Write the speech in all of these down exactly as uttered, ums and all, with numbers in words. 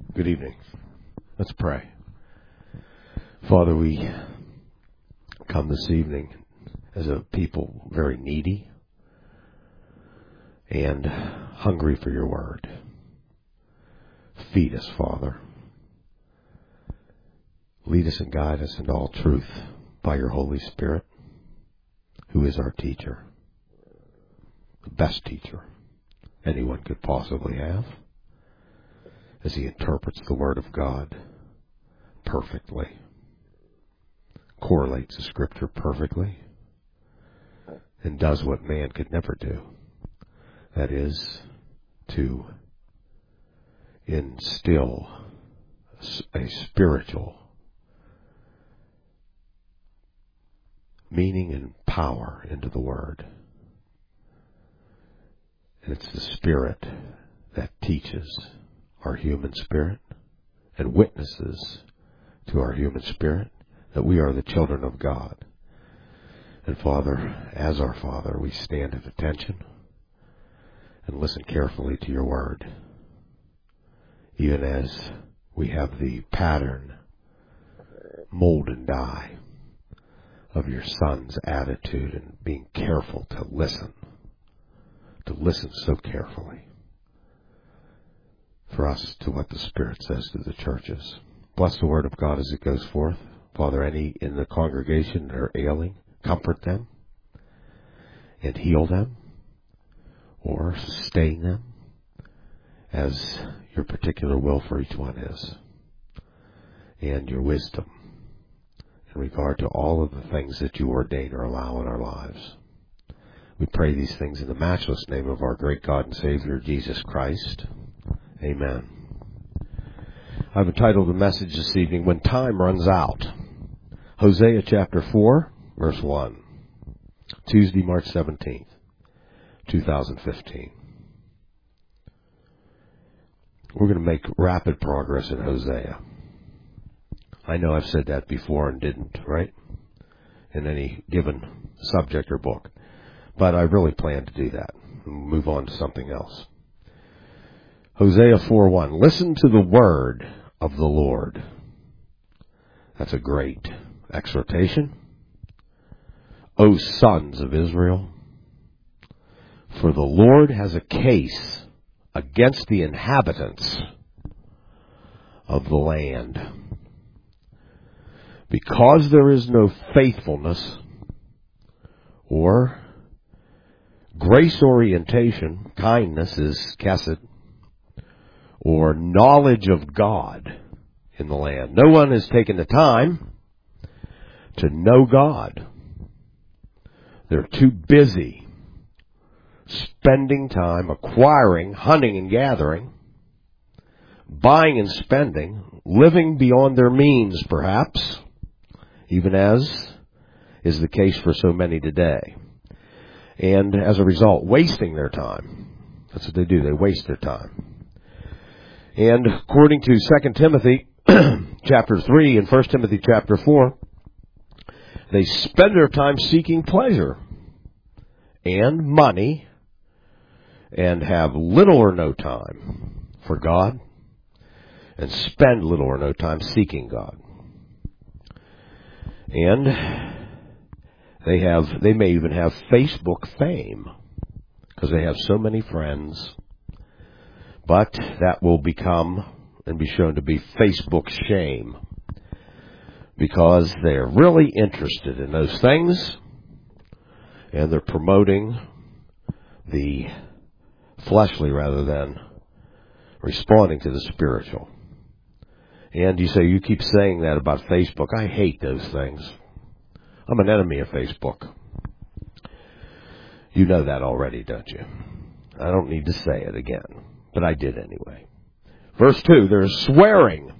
Good evening. Let's pray. Father, we come this evening as a people very needy and hungry for your word. Feed us, Father. Lead us and guide us into all truth by your Holy Spirit, who is our teacher, the best teacher anyone could possibly have, as he interprets the Word of God perfectly, correlates the Scripture perfectly, and does what man could never do. That is, to instill a spiritual meaning and power into the Word. And it's the Spirit that teaches our human spirit and witnesses to our human spirit that we are the children of God. And Father, as our Father, we stand at attention and listen carefully to your word, even as we have the pattern, mold and die of your Son's attitude and being careful to listen, to listen so carefully for us to what the Spirit says to the churches. Bless the word of God as it goes forth. Father, any in the congregation that are ailing, comfort them and heal them or sustain them as your particular will for each one is, and your wisdom in regard to all of the things that you ordain or allow in our lives. We pray these things in the matchless name of our great God and Savior, Jesus Christ. Amen. I've entitled the message this evening, When Time Runs Out. Hosea chapter four, verse one. Tuesday, March seventeenth, twenty fifteen. We're going to make rapid progress in Hosea. I know I've said that before and didn't, right? In any given subject or book. But I really plan to do that. Move on to something else. Hosea four one. Listen to the word of the Lord. That's a great exhortation. O sons of Israel, for the Lord has a case against the inhabitants of the land. Because there is no faithfulness or grace orientation, kindness is chesed, or knowledge of God in the land. No one has taken the time to know God. They're too busy spending time acquiring, hunting and gathering, buying and spending, living beyond their means perhaps, even as is the case for so many today. And as a result, wasting their time. That's what they do. They waste their time. And according to Second Timothy chapter three and First Timothy chapter four, they spend their time seeking pleasure and money and have little or no time for God and spend little or no time seeking God. And they have, they may even have Facebook fame because they have so many friends. But that will become and be shown to be Facebook shame because they're really interested in those things and they're promoting the fleshly rather than responding to the spiritual. And you say, you keep saying that about Facebook. I hate those things. I'm an enemy of Facebook. You know that already, don't you? I don't need to say it again. But I did anyway. Verse two, there's swearing,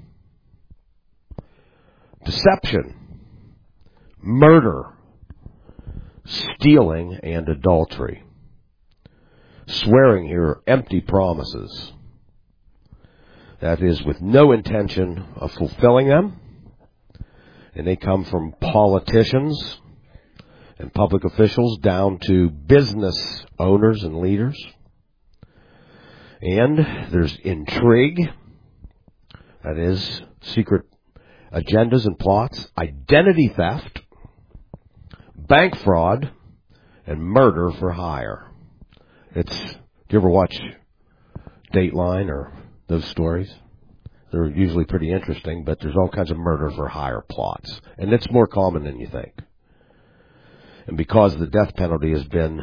deception, murder, stealing, and adultery. Swearing here are empty promises. That is, with no intention of fulfilling them. And they come from politicians and public officials down to business owners and leaders. And there's intrigue, That is, secret agendas and plots, identity theft, bank fraud, and murder for hire. It's, do you ever watch Dateline or those stories? They're usually pretty interesting, but there's all kinds of murder for hire plots. And it's more common than you think. And because the death penalty has been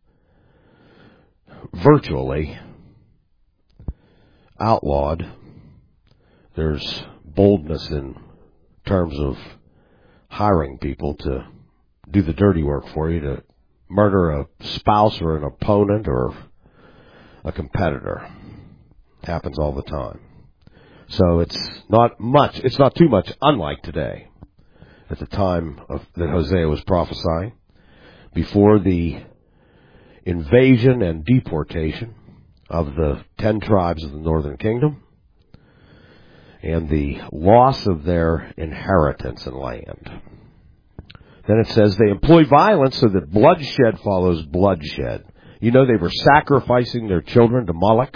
virtually outlawed, there's boldness in terms of hiring people to do the dirty work for you, to murder a spouse or an opponent or a competitor. It happens all the time. So it's not much, it's not too much unlike today. At the time of, that Hosea was prophesying, before the invasion and deportation of the ten tribes of the northern kingdom and the loss of their inheritance and land. Then it says they employ violence so that bloodshed follows bloodshed. You know, they were sacrificing their children to Moloch.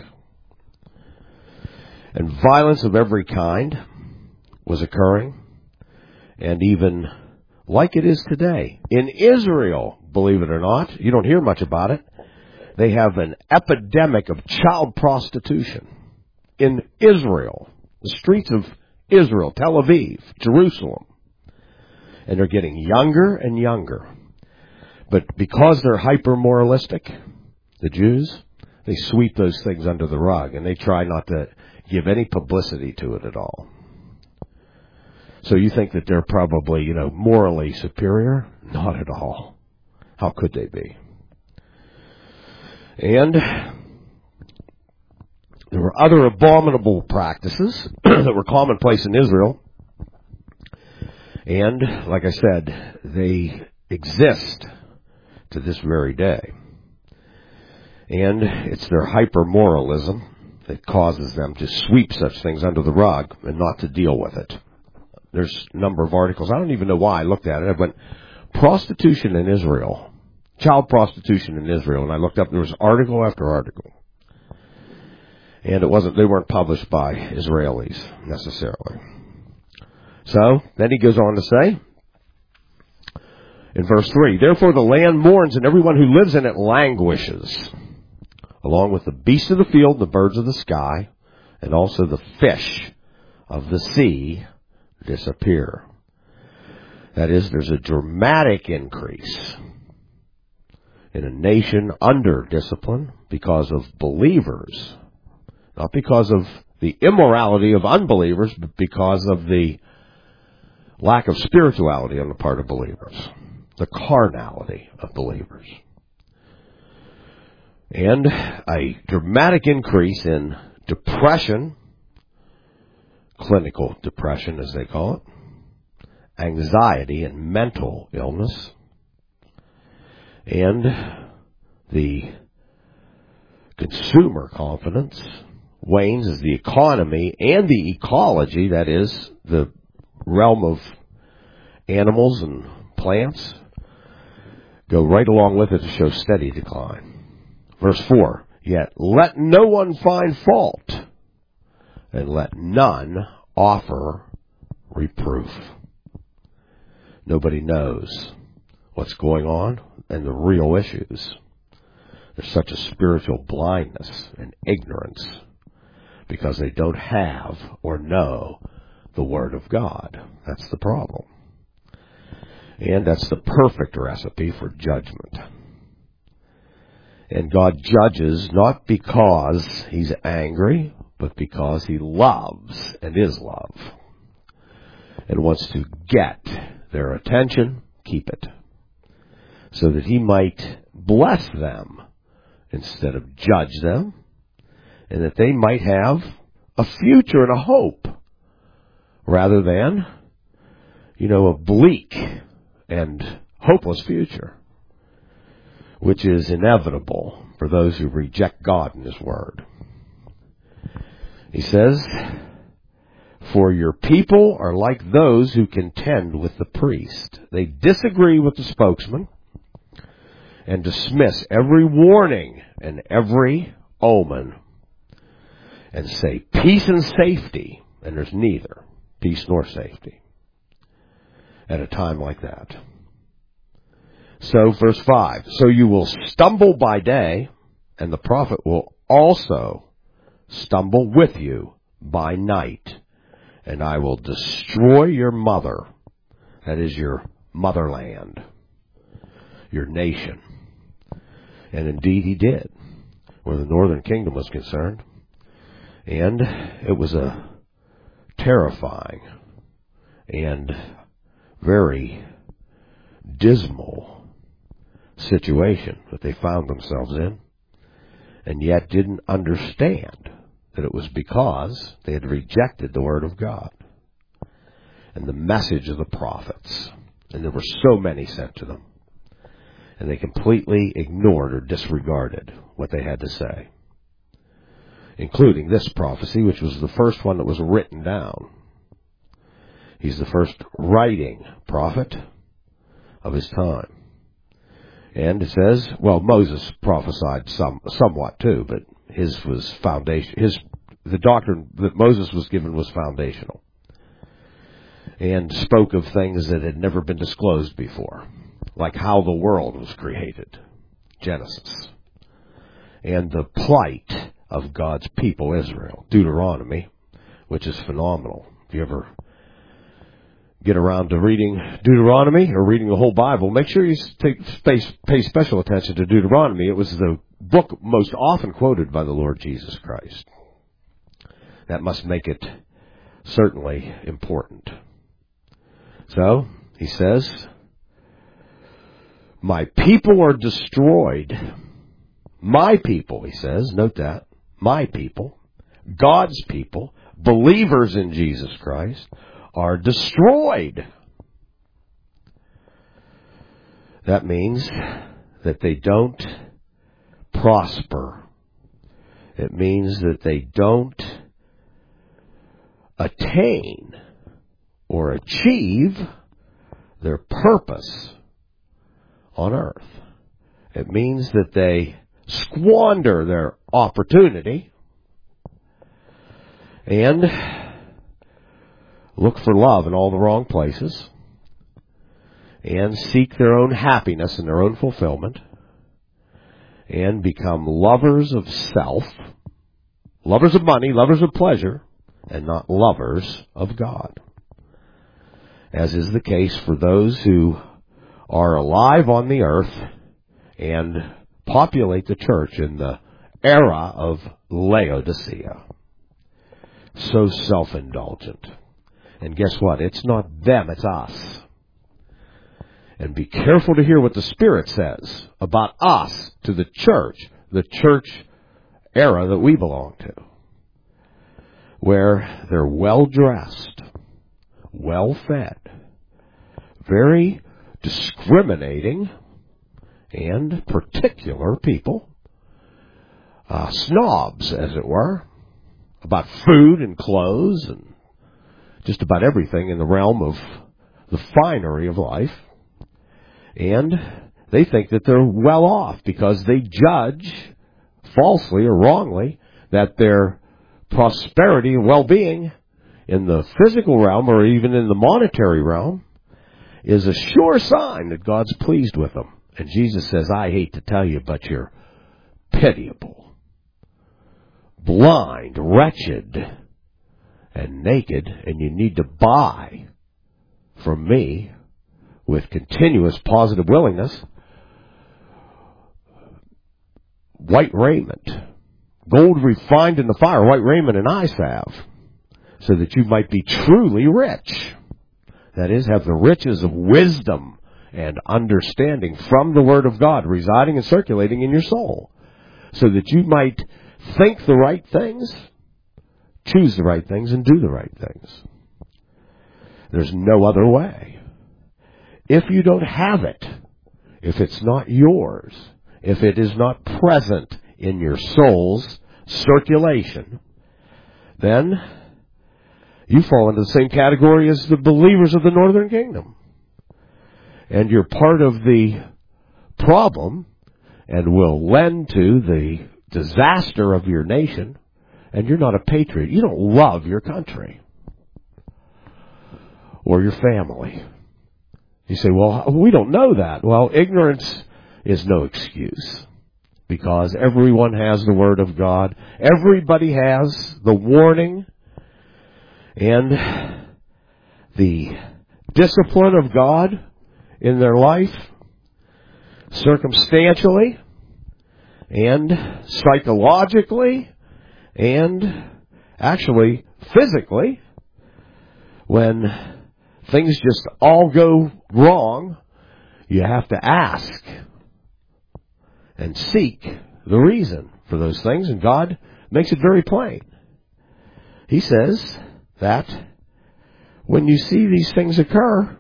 And violence of every kind was occurring. And even like it is today. In Israel, believe it or not, you don't hear much about it, they have an epidemic of child prostitution. In Israel, the streets of Israel, Tel Aviv, Jerusalem. And they're getting younger and younger. But because they're hyper-moralistic, the Jews, they sweep those things under the rug. And they try not to give any publicity to it at all. So you think that they're probably, you know, morally superior? Not at all. How could they be? And there were other abominable practices that were commonplace in Israel. And, like I said, they exist to this very day. And it's their hyper-moralism that causes them to sweep such things under the rug and not to deal with it. There's a number of articles. I don't even know why I looked at it, but prostitution in Israel, child prostitution in Israel, and I looked up, there was article after article. And it wasn't, they weren't published by Israelis necessarily. So, then he goes on to say, in verse three, therefore the land mourns and everyone who lives in it languishes, along with the beasts of the field, the birds of the sky, and also the fish of the sea disappear. That is, there's a dramatic increase in a nation under discipline because of believers, not because of the immorality of unbelievers, but because of the lack of spirituality on the part of believers, the carnality of believers. And a dramatic increase in depression, clinical depression as they call it, anxiety and mental illness, and the consumer confidence wanes as the economy and the ecology, that is, the realm of animals and plants, go right along with it to show steady decline. Verse four, yet let no one find fault, and let none offer reproof. Nobody knows what's going on and the real issues. There's such a spiritual blindness and ignorance because they don't have or know the Word of God. That's the problem. And that's the perfect recipe for judgment. And God judges not because He's angry, but because He loves and is love. And wants to get their attention, keep it, so that He might bless them instead of judge them, and that they might have a future and a hope, rather than, you know, a bleak and hopeless future, which is inevitable for those who reject God and His Word. He says, for your people are like those who contend with the priest. They disagree with the spokesman and dismiss every warning and every omen and say peace and safety And there's neither peace nor safety at a time like that. So, verse five, so you will stumble by day, and the prophet will also stumble with you by night, and I will destroy your mother, that is your motherland, your nation. And indeed he did, where the northern kingdom was concerned. And it was a terrifying and very dismal situation that they found themselves in, and yet didn't understand that it was because they had rejected the Word of God and the message of the prophets. And there were so many sent to them. And they completely ignored or disregarded what they had to say, including this prophecy, which was the first one that was written down. He's the first writing prophet of his time. And it says, well, Moses prophesied some, somewhat too, but his was foundation. His the doctrine that Moses was given was foundational, and spoke of things that had never been disclosed before, like how the world was created, Genesis, and the plight of God's people, Israel, Deuteronomy, which is phenomenal. If you ever get around to reading Deuteronomy or reading the whole Bible, make sure you take, pay, pay special attention to Deuteronomy. It was the book most often quoted by the Lord Jesus Christ. That must make it certainly important. So, he says, my people are destroyed. My people, he says, note that, my people, God's people, believers in Jesus Christ, are destroyed. That means that they don't prosper. It means that they don't attain or achieve their purpose on earth. It means that they squander their opportunity and look for love in all the wrong places and seek their own happiness and their own fulfillment and become lovers of self, lovers of money, lovers of pleasure, and not lovers of God. As is the case for those who are alive on the earth and populate the church in the era of Laodicea. So self-indulgent. And guess what? It's not them, it's us. And be careful to hear what the Spirit says about us to the church, the church era that we belong to, where they're well-dressed, well-fed, very discriminating and particular people, uh, snobs, as it were, about food and clothes and just about everything in the realm of the finery of life. And they think that they're well off because they judge falsely or wrongly that their prosperity and well-being in the physical realm or even in the monetary realm is a sure sign that God's pleased with them. And Jesus says, I hate to tell you, but you're pitiable, blind, wretched, and naked, and you need to buy from me with continuous positive willingness white raiment, gold refined in the fire, white raiment and eye salve, so that you might be truly rich. That is, have the riches of wisdom and understanding from the Word of God residing and circulating in your soul, so that you might think the right things, choose the right things, and do the right things. There's no other way. If you don't have it, if it's not yours, if it is not present in your soul's circulation, then you fall into the same category as the believers of the northern kingdom. And you're part of the problem and will lend to the disaster of your nation, and you're not a patriot. You don't love your country. or your family. You say, well, we don't know that. Well, ignorance is no excuse, because everyone has the Word of God. Everybody has the warning and the discipline of God in their life, circumstantially and psychologically and actually physically. When things just all go wrong, you have to ask and seek the reason for those things, and God makes it very plain. He says that when you see these things occur,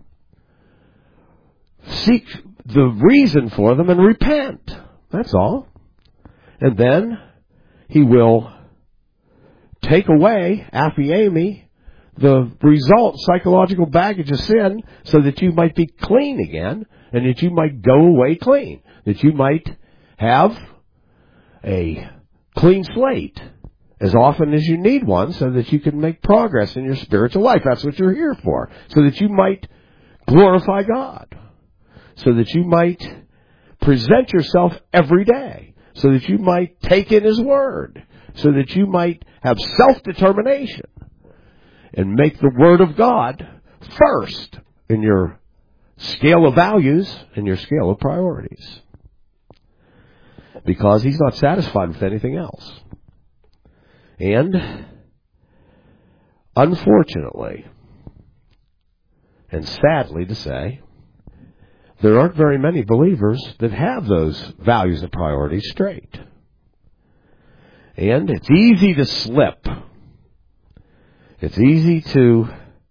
seek the reason for them and repent. That's all. And then He will take away, aphiemi, the result, psychological baggage of sin, so that you might be clean again, and that you might go away clean, that you might have a clean slate as often as you need one, so that you can make progress in your spiritual life. That's what you're here for, so that you might glorify God, so that you might present yourself every day, so that you might take in His Word, so that you might have self-determination and make the Word of God first in your scale of values and your scale of priorities. Because He's not satisfied with anything else. And unfortunately, and sadly to say, there aren't very many believers that have those values and priorities straight. And it's easy to slip. It's easy to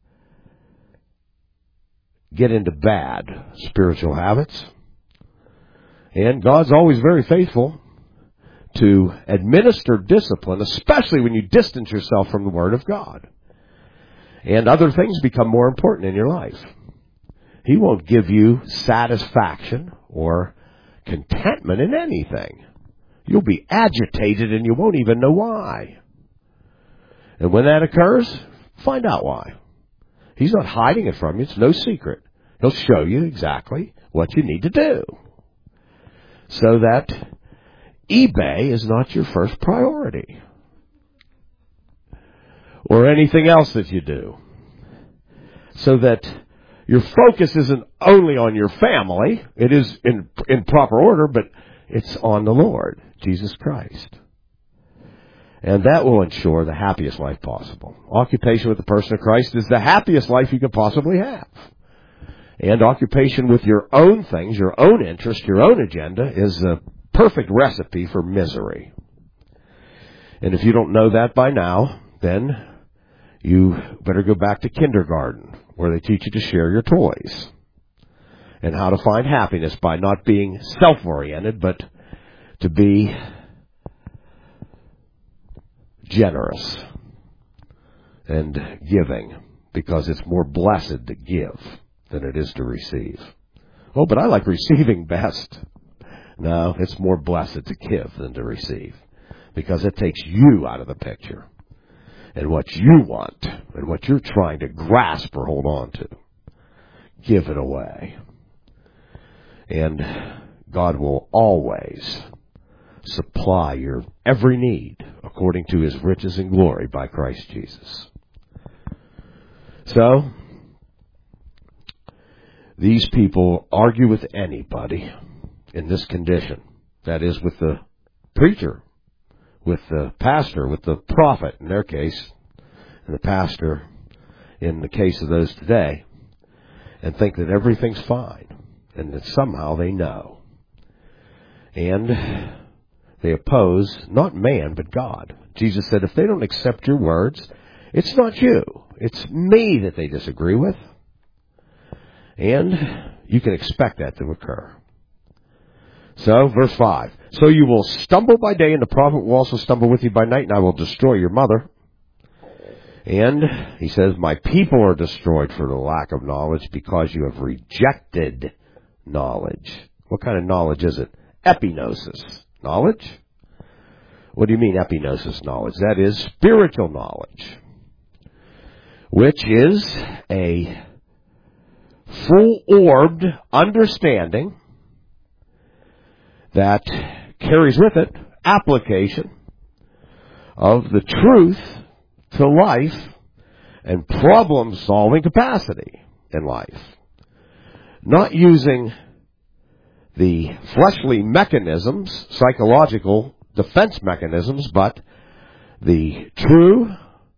get into bad spiritual habits. And God's always very faithful to administer discipline, especially when you distance yourself from the Word of God. And other things become more important in your life. He won't give you satisfaction or contentment in anything. You'll be agitated and you won't even know why. And when that occurs, find out why. He's not hiding it from you. It's no secret. He'll show you exactly what you need to do, so that eBay is not your first priority, or anything else that you do, so that your focus isn't only on your family. It is in, in proper order, but it's on the Lord, Jesus Christ. And that will ensure the happiest life possible. Occupation with the person of Christ is the happiest life you could possibly have. And occupation with your own things, your own interest, your own agenda is a perfect recipe for misery. And if you don't know that by now, then you better go back to kindergarten, where they teach you to share your toys and how to find happiness by not being self-oriented, but to be generous and giving, because it's more blessed to give than it is to receive. Oh, but I like receiving best. No, it's more blessed to give than to receive, because it takes you out of the picture and what you want and what you're trying to grasp or hold on to. Give it away. And God will always supply your every need according to His riches and glory by Christ Jesus. So, these people argue with anybody in this condition. That is, with the preacher, with the pastor, with the prophet in their case, and the pastor in the case of those today, and think that everything's fine, and that somehow they know. And they oppose not man, but God. Jesus said, if they don't accept your words, it's not you. It's me that they disagree with. And you can expect that to occur. So, verse five. So you will stumble by day, and the prophet will also stumble with you by night, and I will destroy your mother. And he says, my people are destroyed for the lack of knowledge, because you have rejected knowledge. What kind of knowledge is it? Epignosis. Knowledge? What do you mean epignosis knowledge? That is spiritual knowledge, which is a full-orbed understanding that carries with it application of the truth to life and problem-solving capacity in life. Not using the fleshly mechanisms, psychological defense mechanisms, but the true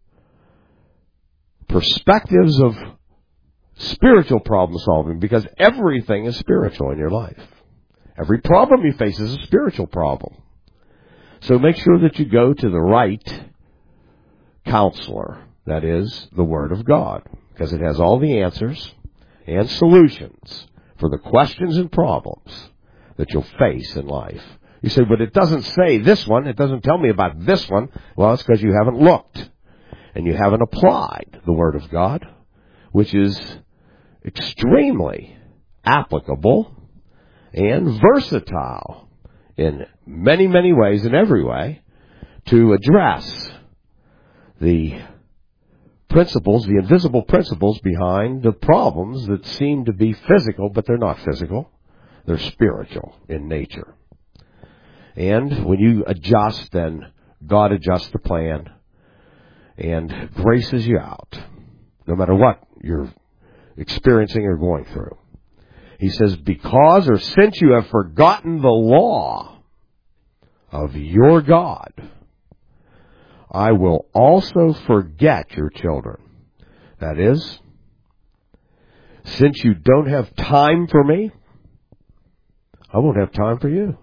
perspectives of spiritual problem solving, because everything is spiritual in your life. Every problem you face is a spiritual problem. So make sure that you go to the right counselor, that is, the Word of God, because it has all the answers and solutions for the questions and problems that you'll face in life. You say, but it doesn't say this one, it doesn't tell me about this one. Well, it's because you haven't looked and you haven't applied the Word of God, which is extremely applicable and versatile in many, many ways, in every way, to address the principles, the invisible principles behind the problems that seem to be physical, but they're not physical. They're spiritual in nature. And when you adjust, then God adjusts the plan and graces you out, no matter what you're experiencing or going through. He says, because or since you have forgotten the law of your God, I will also forget your children. That is, since you don't have time for me, I won't have time for you.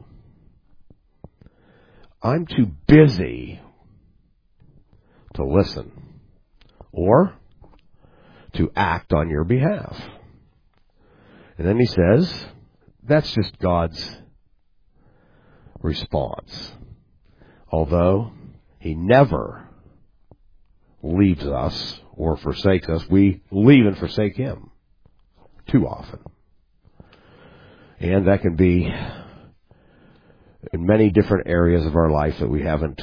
I'm too busy to listen or to act on your behalf. And then he says, that's just God's response. Although he never leaves us or forsakes us, we leave and forsake him too often. And that can be in many different areas of our life that we haven't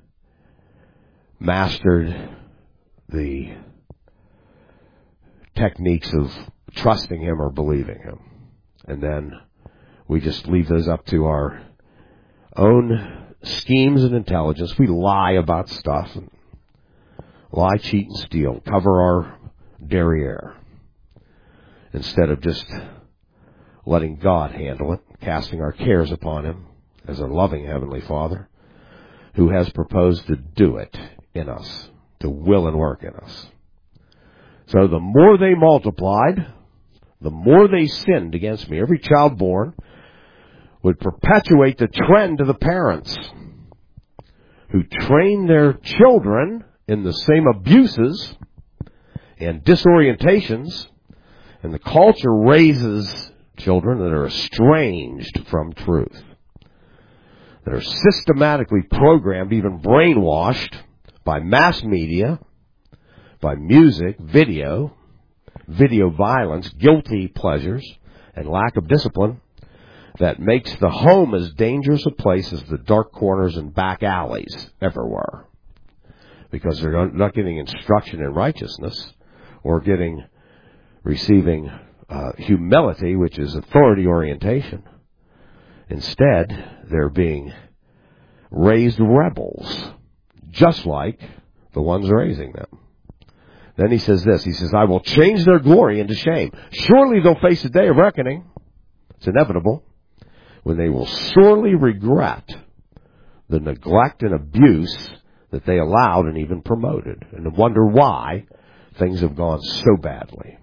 mastered the techniques of trusting him or believing him. And then we just leave those up to our own schemes and intelligence. We lie about stuff, and lie, cheat, and steal, cover our derriere, instead of just letting God handle it, casting our cares upon him as a loving Heavenly Father who has proposed to do it in us, to will and work in us. So the more they multiplied, the more they sinned against me. Every child born would perpetuate the trend of the parents who train their children in the same abuses and disorientations, and the culture raises children that are estranged from truth, that are systematically programmed, even brainwashed by mass media, by music, video, video violence, guilty pleasures, and lack of discipline that makes the home as dangerous a place as the dark corners and back alleys ever were. Because they're not getting instruction in righteousness or getting, receiving uh, humility, which is authority orientation. Instead, they're being raised rebels, just like the ones raising them. Then he says this, he says, I will change their glory into shame. Surely they'll face a day of reckoning. It's inevitable. When they will sorely regret the neglect and abuse that they allowed and even promoted, and wonder why things have gone so badly.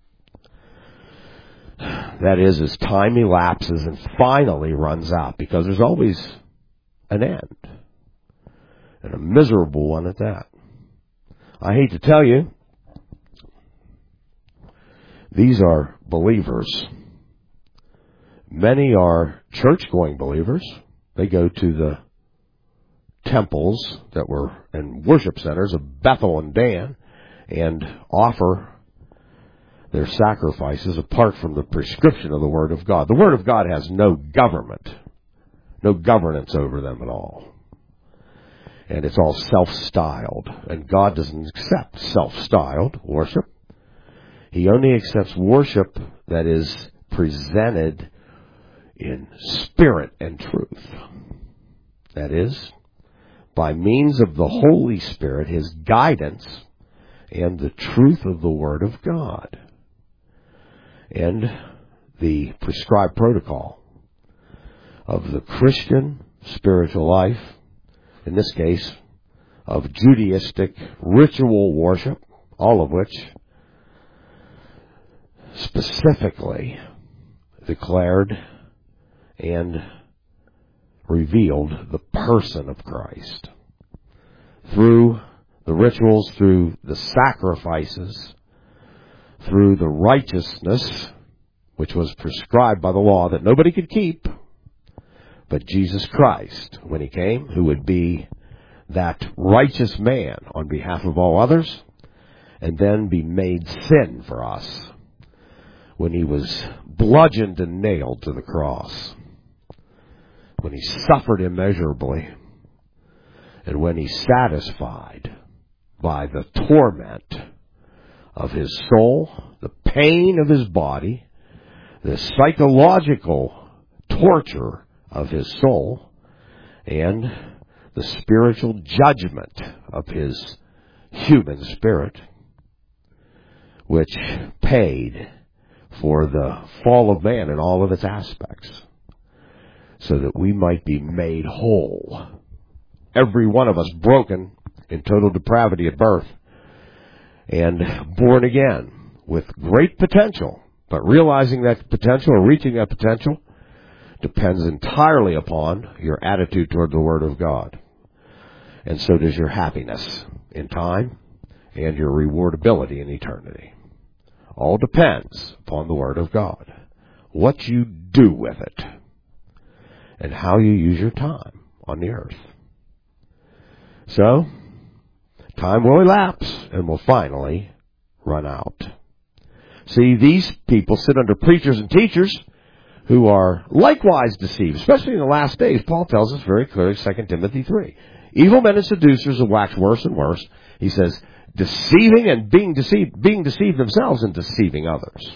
That is, as time elapses and finally runs out, because there's always an end, and a miserable one at that. I hate to tell you, these are believers. Many are church-going believers. They go to the temples that were and worship centers of Bethel and Dan and offer their sacrifices apart from the prescription of the Word of God. The Word of God has no government, no governance over them at all. And it's all self-styled. And God doesn't accept self-styled worship. He only accepts worship that is presented in spirit and truth. That is, by means of the Holy Spirit, His guidance, and the truth of the Word of God, and the prescribed protocol of the Christian spiritual life, in this case, of Judaistic ritual worship, all of which specifically declared and revealed the person of Christ. Through the rituals, through the sacrifices, through the righteousness, which was prescribed by the law that nobody could keep, but Jesus Christ, when He came, who would be that righteous man on behalf of all others, and then be made sin for us when He was bludgeoned and nailed to the cross, when He suffered immeasurably, and when He satisfied by the torment of His soul, the pain of His body, the psychological torture of His soul, and the spiritual judgment of His human spirit, which paid for the fall of man in all of its aspects, so that we might be made whole. Every one of us broken in total depravity at birth, and born again with great potential, but realizing that potential or reaching that potential depends entirely upon your attitude toward the Word of God. And so does your happiness in time and your rewardability in eternity. All depends upon the Word of God. What you do with it and how you use your time on the earth. So, time will elapse and will finally run out. See, these people sit under preachers and teachers who are likewise deceived, especially in the last days. Paul tells us very clearly, Second Timothy three. Evil men and seducers will wax worse and worse. He says, deceiving and being deceived, being deceived themselves and deceiving others.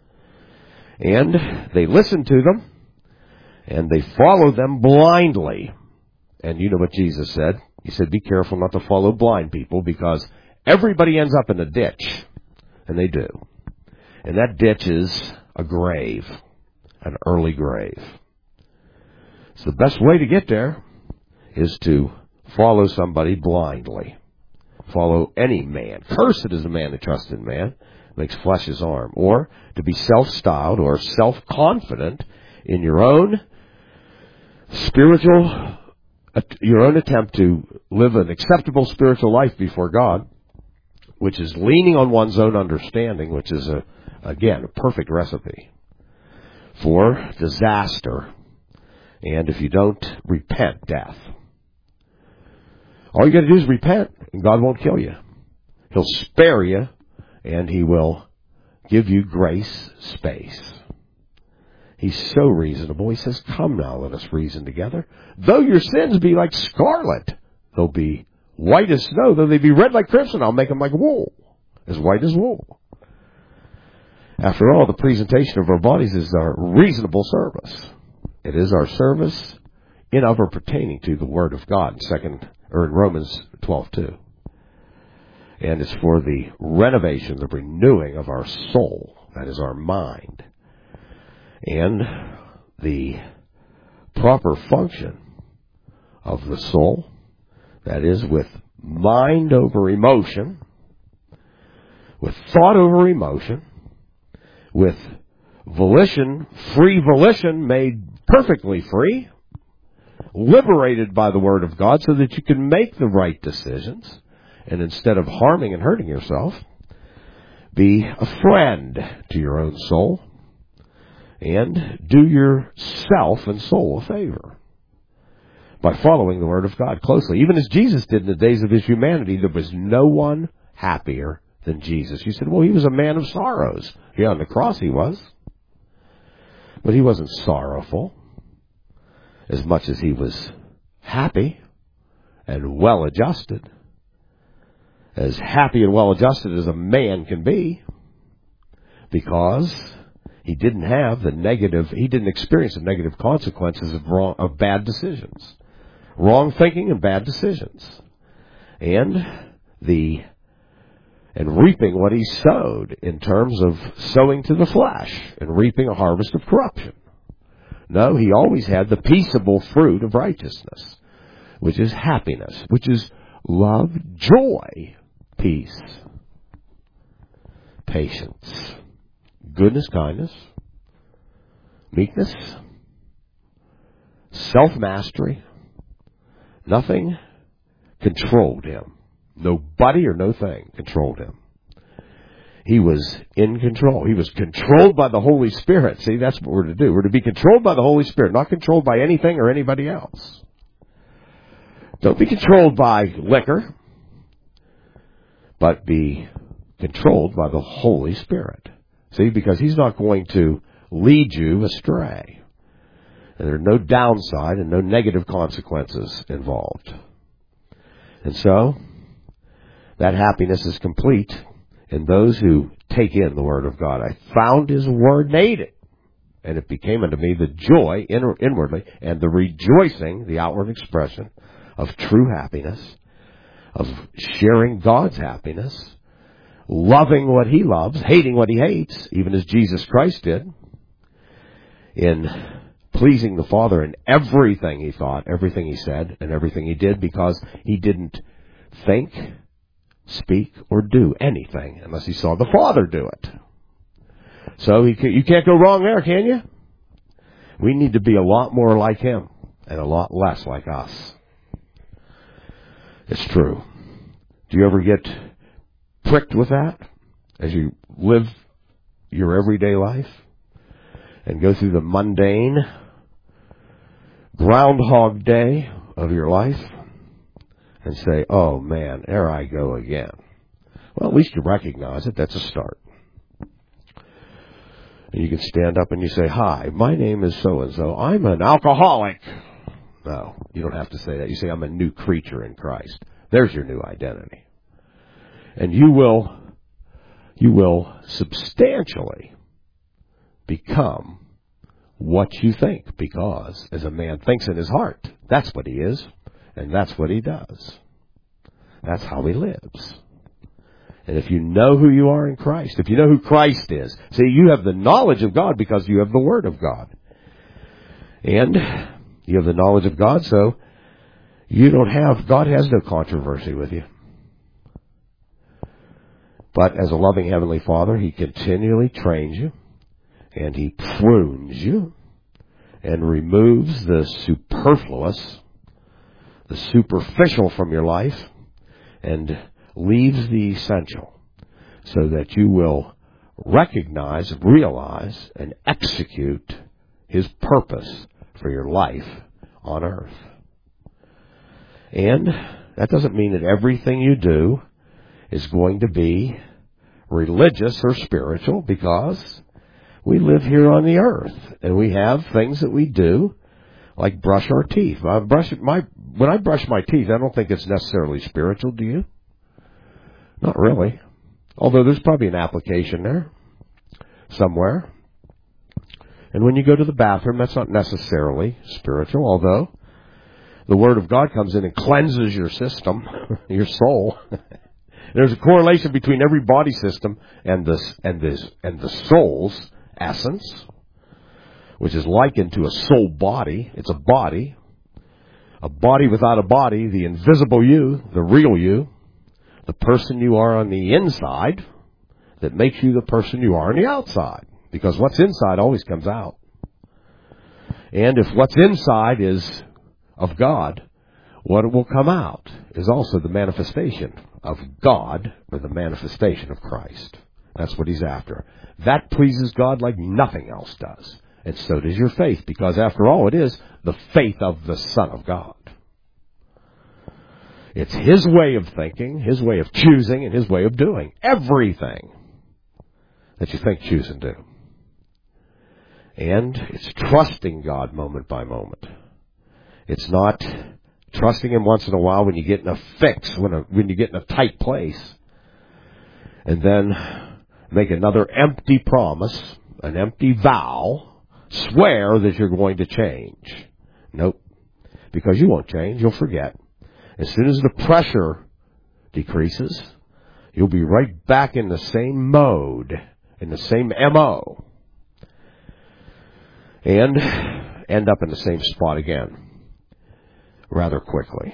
And they listen to them, and they follow them blindly. And you know what Jesus said? He said, be careful not to follow blind people, because everybody ends up in a ditch. And they do. And that ditch is a grave, an early grave. So the best way to get there is to follow somebody blindly. Follow any man. Cursed is the man that trusts in man, makes flesh his arm. Or to be self-styled or self-confident in your own spiritual, your own attempt to live an acceptable spiritual life before God, which is leaning on one's own understanding, which is, a, again, a perfect recipe for disaster. And if you don't repent, death. All you got to do is repent, and God won't kill you. He'll spare you, and He will give you grace, space. He's so reasonable. He says, come now, let us reason together. Though your sins be like scarlet, they'll be white as snow. Though they be red like crimson, I'll make them like wool, as white as wool. After all, the presentation of our bodies is our reasonable service. It is our service in of or pertaining to the Word of God, in second or in Romans twelve two. And it's for the renovation, the renewing of our soul, that is our mind, and the proper function of the soul, that is with mind over emotion, with thought over emotion, with volition, free volition made perfectly free, liberated by the Word of God so that you can make the right decisions, and instead of harming and hurting yourself, be a friend to your own soul and do yourself and soul a favor by following the Word of God closely. Even as Jesus did in the days of His humanity, there was no one happier than Jesus. You said, well, He was a man of sorrows. Yeah, on the cross He was. But He wasn't sorrowful as much as He was happy and well-adjusted. As happy and well-adjusted as a man can be. because he didn't have the negative, he didn't experience the negative consequences of wrong, of bad decisions. Wrong thinking and bad decisions. And the, and reaping what he sowed in terms of sowing to the flesh and reaping a harvest of corruption. No, he always had the peaceable fruit of righteousness, which is happiness, which is love, joy, peace, patience, goodness, kindness, meekness, self-mastery. Nothing controlled him. Nobody or no thing controlled him. He was in control. He was controlled by the Holy Spirit. See, that's what we're to do. We're to be controlled by the Holy Spirit, not controlled by anything or anybody else. Don't be controlled by liquor, but be controlled by the Holy Spirit. See, because he's not going to lead you astray. And there are no downside and no negative consequences involved. And so, that happiness is complete in those who take in the Word of God. I found His Word and ate it, and it became unto me the joy inwardly and the rejoicing, the outward expression of true happiness, of sharing God's happiness, loving what He loves, hating what He hates, even as Jesus Christ did, in pleasing the Father in everything He thought, everything He said, and everything He did, because He didn't think, speak, or do anything unless He saw the Father do it. So he can, you can't go wrong there, can you? We need to be a lot more like Him and a lot less like us. It's true. Do you ever get pricked with that as you live your everyday life and go through the mundane Groundhog Day of your life and say, oh man, there I go again? Well, at least you recognize it. That's a start. And you can stand up and you say, hi, my name is so-and-so. I'm an alcoholic. No, you don't have to say that. You say, I'm a new creature in Christ. There's your new identity. And you will, you will substantially become what you think, because as a man thinks in his heart, that's what he is, and that's what he does. That's how he lives. And if you know who you are in Christ, if you know who Christ is, see, you have the knowledge of God because you have the Word of God. And you have the knowledge of God, so you don't have, God has no controversy with you. But as a loving Heavenly Father, He continually trains you, and He prunes you, and removes the superfluous, the superficial from your life, and leaves the essential, so that you will recognize, realize, and execute His purpose for your life on earth. And that doesn't mean that everything you do is going to be religious or spiritual, because we live here on the earth, and we have things that we do, like brush our teeth. I brush my when I brush my teeth, I don't think it's necessarily spiritual. Do you? Not really. Although there's probably an application there somewhere. And when you go to the bathroom, that's not necessarily spiritual, although the Word of God comes in and cleanses your system, your soul. There's a correlation between every body system and this and this and the soul's essence, which is likened to a soul body. It's a body. A body without a body, the invisible you, the real you, the person you are on the inside that makes you the person you are on the outside. Because what's inside always comes out. And if what's inside is of God, what will come out is also the manifestation of God, or the manifestation of Christ. That's what He's after. That pleases God like nothing else does. And so does your faith, because after all, it is the faith of the Son of God. It's His way of thinking, His way of choosing, and His way of doing everything that you think, choose, and do. And it's trusting God moment by moment. It's not trusting Him once in a while when you get in a fix, when, a, when you get in a tight place, and then make another empty promise, an empty vow, swear that you're going to change. Nope. Because you won't change, you'll forget. As soon as the pressure decreases, you'll be right back in the same mode, in the same M O, and end up in the same spot again rather quickly.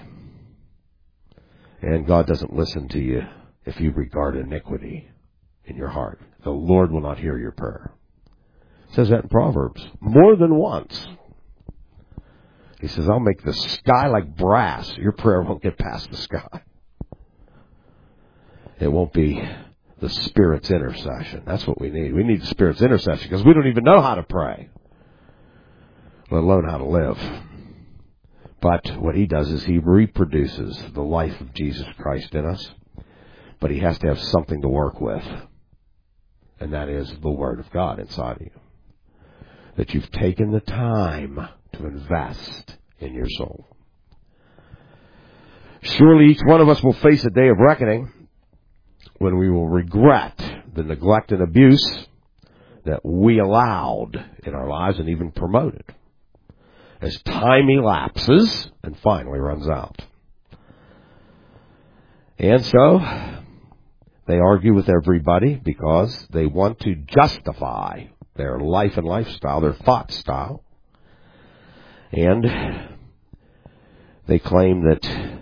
And God doesn't listen to you if you regard iniquity in your heart. The Lord will not hear your prayer. It says that in Proverbs more than once. He says, I'll make the sky like brass. Your prayer won't get past the sky. It won't be the Spirit's intercession. That's what we need. We need the Spirit's intercession because we don't even know how to pray, let alone how to live. But what He does is He reproduces the life of Jesus Christ in us. But He has to have something to work with. And that is the Word of God inside of you. That you've taken the time to invest in your soul. Surely each one of us will face a day of reckoning when we will regret the neglect and abuse that we allowed in our lives and even promoted as time elapses and finally runs out. And so they argue with everybody because they want to justify their life and lifestyle, their thought style. And they claim that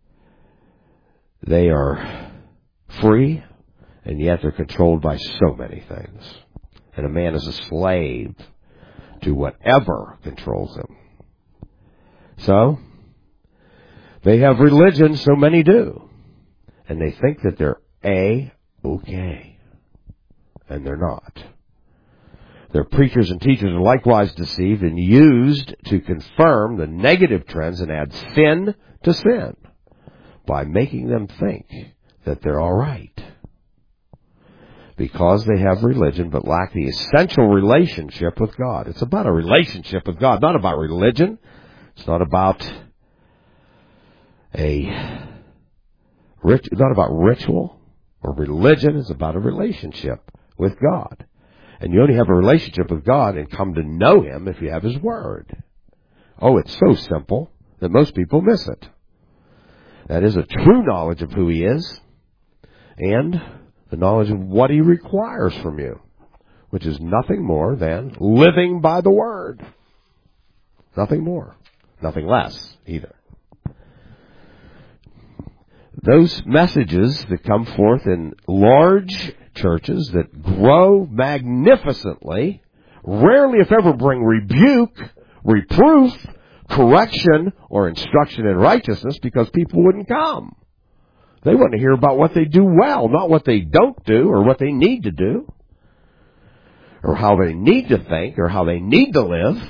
they are free, and yet they're controlled by so many things. And a man is a slave to whatever controls him. So, they have religion, so many do. And they think that they're A-okay. And they're not. Their preachers and teachers are likewise deceived and used to confirm the negative trends and add sin to sin by making them think that they're all right. Because they have religion but lack the essential relationship with God. It's about a relationship with God, not about religion. It's not about a rit- not about ritual or religion. It's about a relationship with God. And you only have a relationship with God and come to know Him if you have His Word. Oh, it's so simple that most people miss it. That is a true knowledge of who He is and the knowledge of what He requires from you, which is nothing more than living by the Word. Nothing more. Nothing less either. Those messages that come forth in large churches that grow magnificently rarely, if ever, bring rebuke, reproof, correction, or instruction in righteousness because people wouldn't come. They want to hear about what they do well, not what they don't do or what they need to do or how they need to think or how they need to live.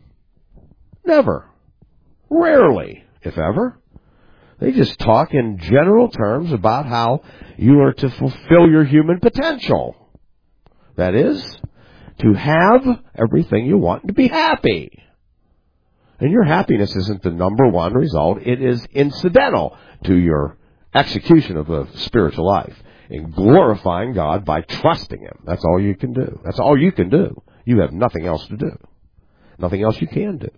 Never. Rarely, if ever. They just talk in general terms about how you are to fulfill your human potential. That is, to have everything you want and to be happy. And your happiness isn't the number one result. It is incidental to your execution of the spiritual life in glorifying God by trusting Him. That's all you can do. That's all you can do. You have nothing else to do. Nothing else you can do.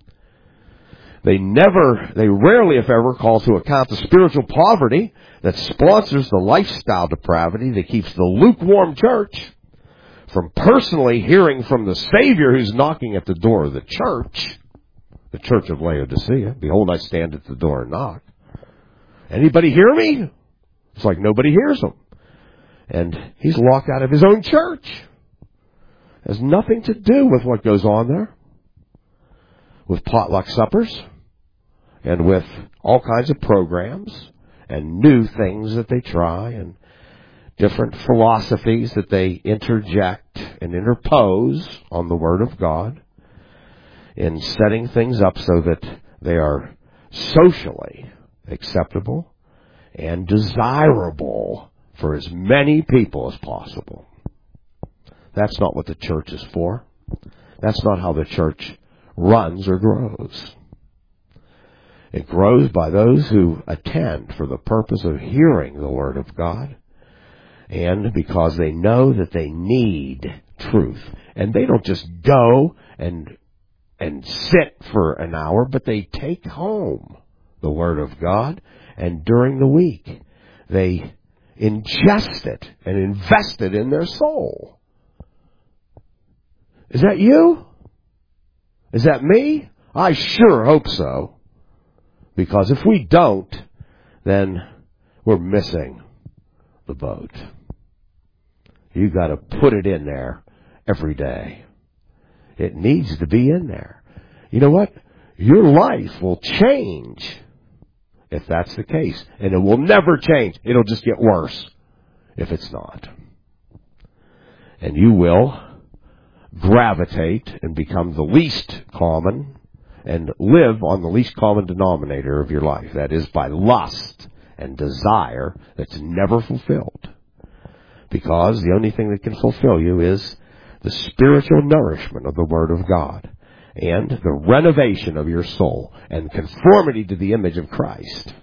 They never, they rarely, if ever, call to account the spiritual poverty that sponsors the lifestyle depravity that keeps the lukewarm church from personally hearing from the Savior who's knocking at the door of the church, the church of Laodicea. Behold, I stand at the door and knock. Anybody hear me? It's like nobody hears him. And he's locked out of his own church. It has nothing to do with what goes on there. With potluck suppers. And with all kinds of programs. And new things that they try. And different philosophies that they interject and interpose on the Word of God. In setting things up so that they are socially acceptable and desirable for as many people as possible. That's not what the church is for. That's not how the church runs or grows. It grows by those who attend for the purpose of hearing the Word of God And because they know that they need truth. And they don't just go and and sit for an hour, but they take home the Word of God, and during the week they ingest it and invest it in their soul. Is that you? Is that me? I sure hope so. Because if we don't, then we're missing the boat. You've got to put it in there every day. It needs to be in there. You know what? Your life will change if that's the case. And it will never change. It'll just get worse if it's not. And you will gravitate and become the least common and live on the least common denominator of your life. That is by lust and desire that's never fulfilled. Because the only thing that can fulfill you is the spiritual nourishment of the Word of God and the renovation of your soul and conformity to the image of Christ.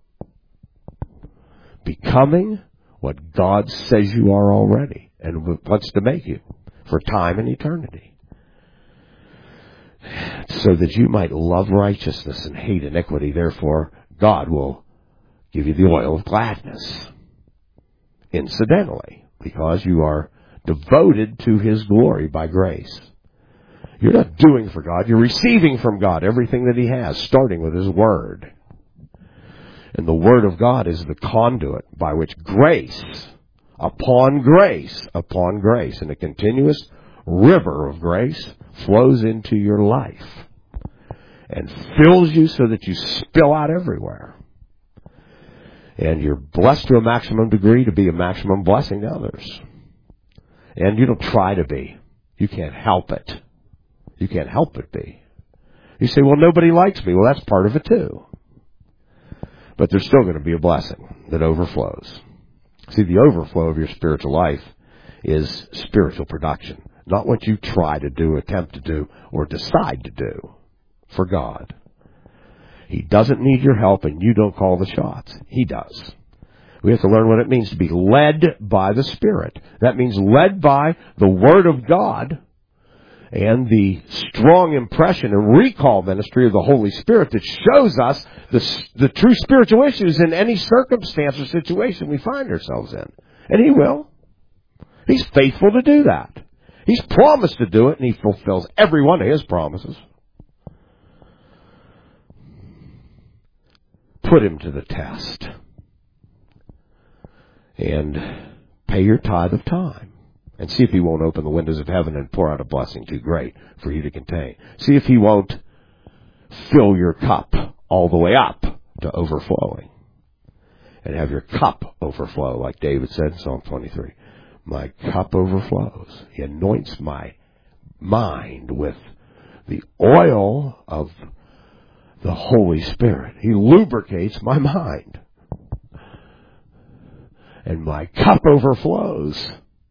Becoming what God says you are already and wants to make you for time and eternity. So that you might love righteousness and hate iniquity. Therefore, God will give you the oil of gladness. Incidentally, because you are devoted to His glory by grace. You're not doing for God. You're receiving from God everything that He has, starting with His Word. And the Word of God is the conduit by which grace, upon grace, upon grace, and a continuous river of grace flows into your life and fills you so that you spill out everywhere. And you're blessed to a maximum degree to be a maximum blessing to others. And you don't try to be. You can't help it. You can't help but be. You say, well, nobody likes me. Well, that's part of it too. But there's still going to be a blessing that overflows. See, the overflow of your spiritual life is spiritual production. Not what you try to do, attempt to do, or decide to do for God. He doesn't need your help, and you don't call the shots. He does. We have to learn what it means to be led by the Spirit. That means led by the Word of God and the strong impression and recall ministry of the Holy Spirit that shows us the, the true spiritual issues in any circumstance or situation we find ourselves in. And He will. He's faithful to do that. He's promised to do it, and He fulfills every one of His promises. Put Him to the test. And pay your tithe of time. And see if He won't open the windows of heaven and pour out a blessing too great for you to contain. See if He won't fill your cup all the way up to overflowing. And have your cup overflow, like David said in Psalm twenty-three. My cup overflows. He anoints my mind with the oil of the Holy Spirit. He lubricates my mind. And my cup overflows.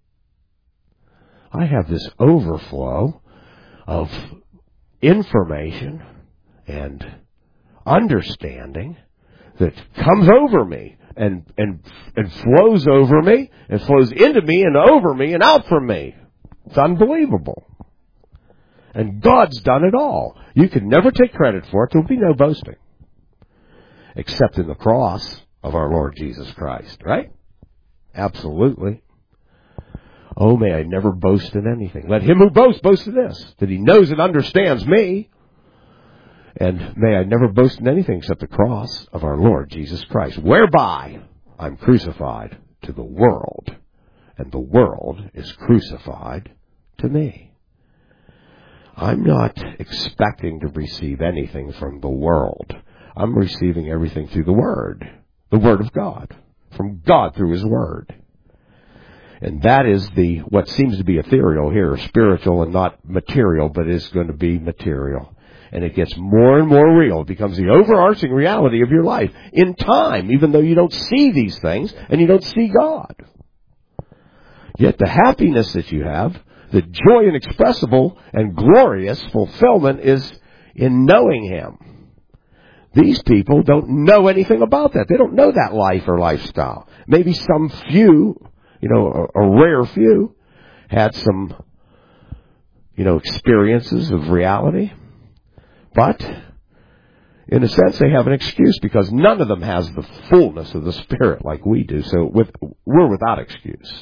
I have this overflow of information and understanding that comes over me and, and, and flows over me and flows into me and over me and out from me. It's unbelievable. And God's done it all. You can never take credit for it. There'll be no boasting. Except in the cross of our Lord Jesus Christ, right? Absolutely. Oh, may I never boast in anything. Let him who boasts boast in this, that he knows and understands me. And may I never boast in anything except the cross of our Lord Jesus Christ, whereby I'm crucified to the world, and the world is crucified to me. I'm not expecting to receive anything from the world. I'm receiving everything through the Word, the Word of God, from God through His Word. And that is the what seems to be ethereal here, spiritual and not material, but is going to be material. And it gets more and more real. It becomes the overarching reality of your life in time, even though you don't see these things and you don't see God. Yet the happiness that you have, the joy inexpressible and glorious fulfillment is in knowing Him. These people don't know anything about that. They don't know that life or lifestyle. Maybe some few you know, a, a rare few had some, you know, experiences of reality. But in a sense, they have an excuse because none of them has the fullness of the Spirit like we do. So with, we're without excuse.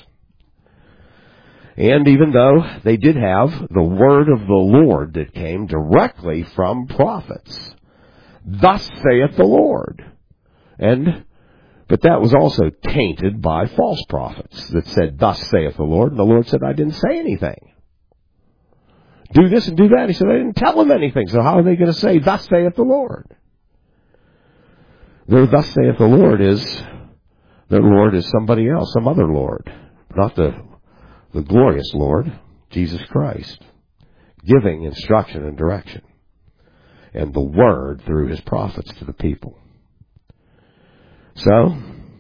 And even though they did have the word of the Lord that came directly from prophets, thus saith the Lord. And, but that was also tainted by false prophets that said, thus saith the Lord. And the Lord said, I didn't say anything. Do this and do that. He said, I didn't tell them anything. So how are they going to say, thus saith the Lord? Their thus saith the Lord is, their Lord is somebody else, some other Lord. Not the, the glorious Lord, Jesus Christ. Giving instruction and direction. And the word through his prophets to the people. So,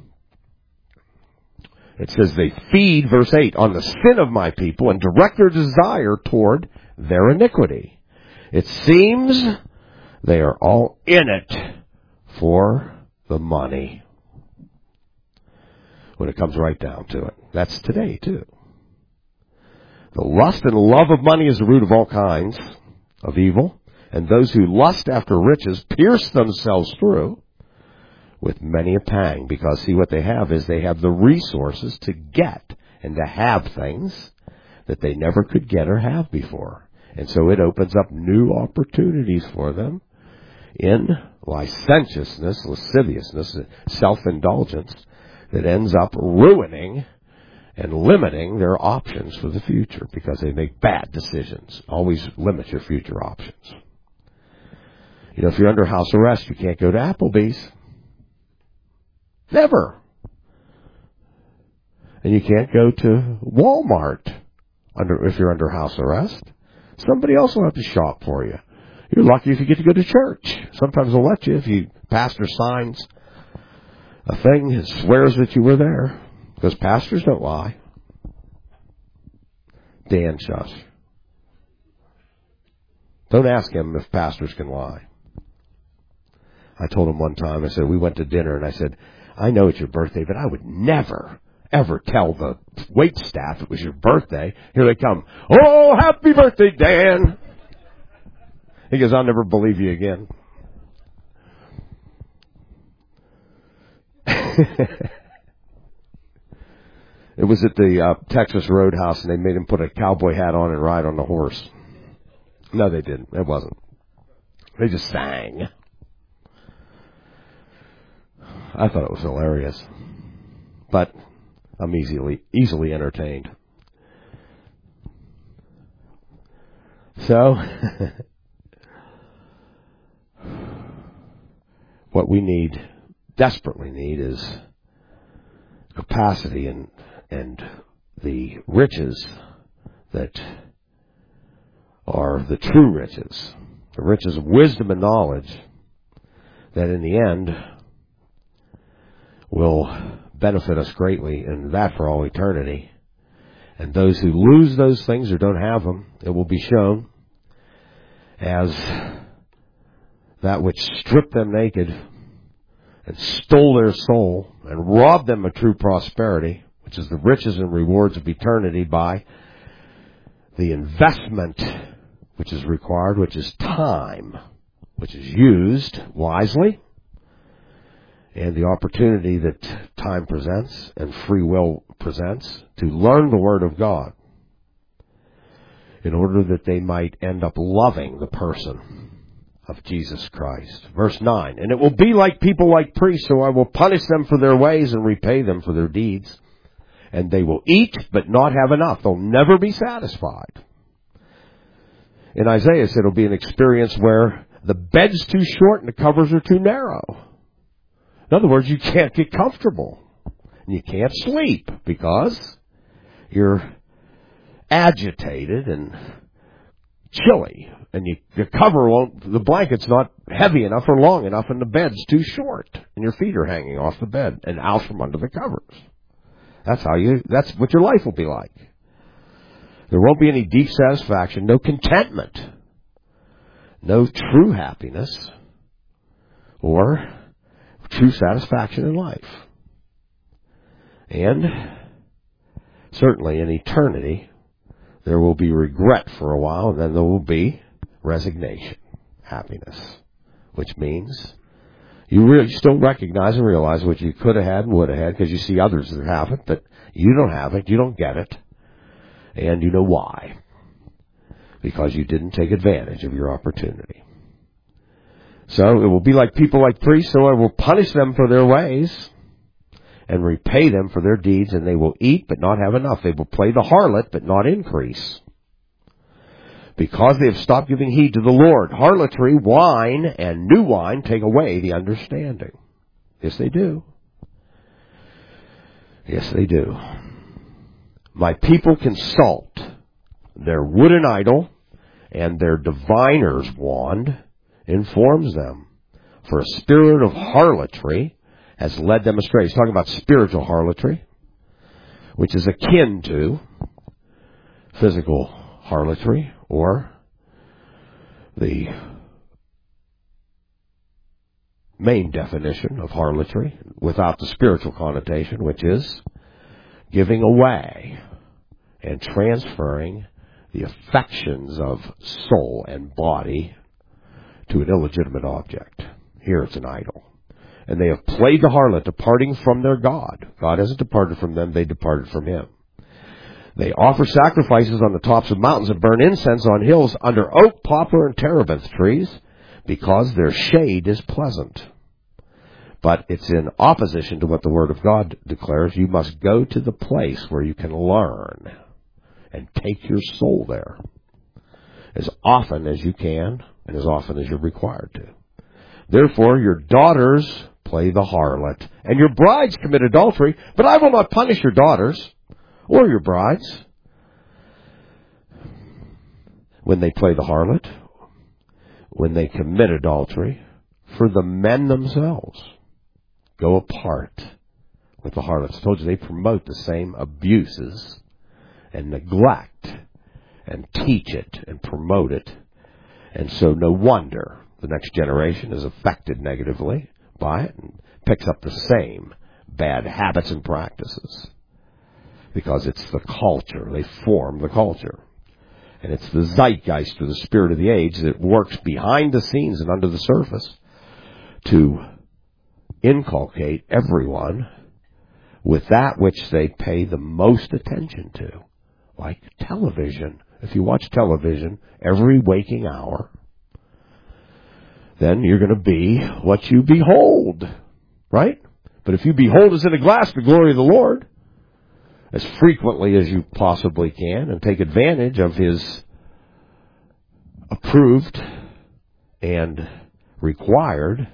it says they feed, verse eight, on the sin of my people and direct their desire toward their iniquity. It seems they are all in it for the money. When it comes right down to it. That's today, too. The lust and love of money is the root of all kinds of evil. And those who lust after riches pierce themselves through with many a pang. Because, see, what they have is they have the resources to get and to have things that they never could get or have before. And so it opens up new opportunities for them in licentiousness, lasciviousness, self-indulgence that ends up ruining and limiting their options for the future because they make bad decisions. Always limit your future options. You know, if you're under house arrest, you can't go to Applebee's. Never. And you can't go to Walmart under if you're under house arrest. Somebody else will have to shop for you. You're lucky if you get to go to church. Sometimes they'll let you if you pastor signs a thing and swears that you were there. Because pastors don't lie. Dan, shush. Don't ask him if pastors can lie. I told him one time, I said, we went to dinner, and I said, I know it's your birthday, but I would never, ever tell the wait staff it was your birthday. Here they come. Oh, happy birthday, Dan. He goes, I'll never believe you again. It was at the uh, Texas Roadhouse, and they made him put a cowboy hat on and ride on the horse. No, they didn't. It wasn't. They just sang. I thought it was hilarious. But I'm easily easily entertained. So, what we need, desperately need, is capacity and and the riches that are the true riches, the riches of wisdom and knowledge that in the end will benefit us greatly, and that for all eternity. And those who lose those things or don't have them, it will be shown as that which stripped them naked and stole their soul and robbed them of true prosperity, which is the riches and rewards of eternity, by the investment which is required, which is time, which is used wisely, and the opportunity that time presents and free will presents to learn the Word of God in order that they might end up loving the person of Jesus Christ. Verse nine, and it will be like people like priests, so I will punish them for their ways and repay them for their deeds. And they will eat, but not have enough. They'll never be satisfied. In Isaiah, it said it'll be an experience where the bed's too short and the covers are too narrow. In other words, you can't get comfortable. And you can't sleep because you're agitated and chilly. And you, the cover won't, the blanket's not heavy enough or long enough, and the bed's too short. And your feet are hanging off the bed and out from under the covers. That's how you, that's what your life will be like. There won't be any deep satisfaction, no contentment, no true happiness, or true satisfaction in life. And certainly in eternity, there will be regret for a while, and then there will be resignation, happiness, which means you really still recognize and realize what you could have had and would have had because you see others that have it, but you don't have it, you don't get it, and you know why. Because you didn't take advantage of your opportunity. So it will be like people like priests, so I will punish them for their ways and repay them for their deeds, and they will eat but not have enough. They will play the harlot but not increase. Because they have stopped giving heed to the Lord. Harlotry, wine, and new wine take away the understanding. Yes, they do. Yes, they do. My people consult their wooden idol, and their diviner's wand informs them. For a spirit of harlotry has led them astray. He's talking about spiritual harlotry, which is akin to physical harlotry, or the main definition of harlotry without the spiritual connotation, which is giving away and transferring the affections of soul and body to an illegitimate object. Here it's an idol. And they have played the harlot, departing from their God. God hasn't departed from them, they departed from Him. They offer sacrifices on the tops of mountains and burn incense on hills under oak, poplar, and terebinth trees, because their shade is pleasant. But it's in opposition to what the Word of God declares. You must go to the place where you can learn and take your soul there as often as you can and as often as you're required to. Therefore, your daughters play the harlot, and your brides commit adultery, but I will not punish your daughters or your brides when they play the harlot, when they commit adultery, for the men themselves go apart with the harlots. I told you they promote the same abuses and neglect and teach it and promote it. And so no wonder the next generation is affected negatively by it and picks up the same bad habits and practices. Because it's the culture. They form the culture. And it's the zeitgeist, or the spirit of the age, that works behind the scenes and under the surface to inculcate everyone with that which they pay the most attention to. Like television. If you watch television every waking hour, then you're going to be what you behold. Right? But if you behold as in a glass the glory of the Lord, as frequently as you possibly can, and take advantage of His approved and required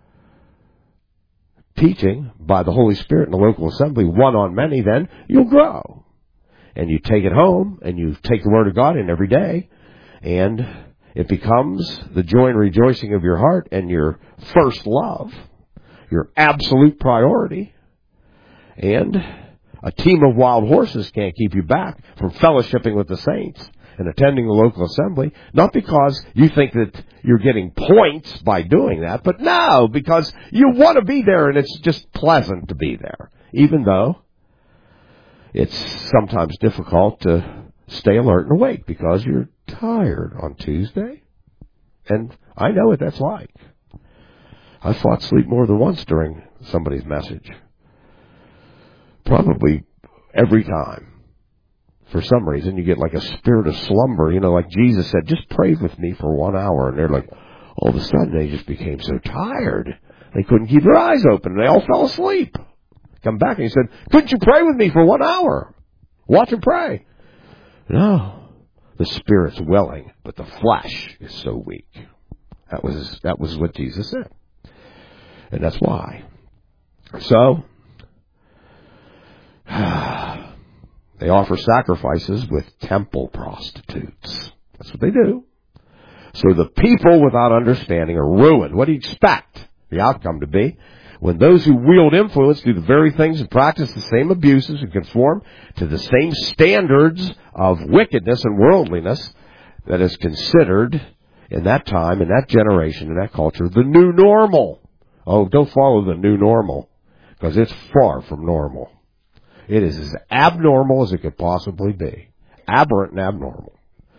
teaching by the Holy Spirit in the local assembly, one on many, then you'll grow. And you take it home, and you take the Word of God in every day, and it becomes the joy and rejoicing of your heart and your first love, your absolute priority. And a team of wild horses can't keep you back from fellowshipping with the saints and attending the local assembly, not because you think that you're getting points by doing that, but no, because you want to be there and it's just pleasant to be there, even though it's sometimes difficult to stay alert and awake because you're tired on Tuesday. And I know what that's like. I fought sleep more than once during somebody's message. Probably every time. For some reason, you get like a spirit of slumber. You know, like Jesus said, just pray with me for one hour. And they're like, all of a sudden, they just became so tired. They couldn't keep their eyes open. And they all fell asleep. Come back and he said, couldn't you pray with me for one hour? Watch and pray. No. The spirit's willing, but the flesh is so weak. That was, that was what Jesus said. And that's why. So, they offer sacrifices with temple prostitutes. That's what they do. So the people without understanding are ruined. What do you expect the outcome to be? When those who wield influence do the very things and practice the same abuses and conform to the same standards of wickedness and worldliness that is considered in that time, in that generation, in that culture, the new normal. Oh, don't follow the new normal, because it's far from normal. It is as abnormal as it could possibly be. Aberrant and abnormal.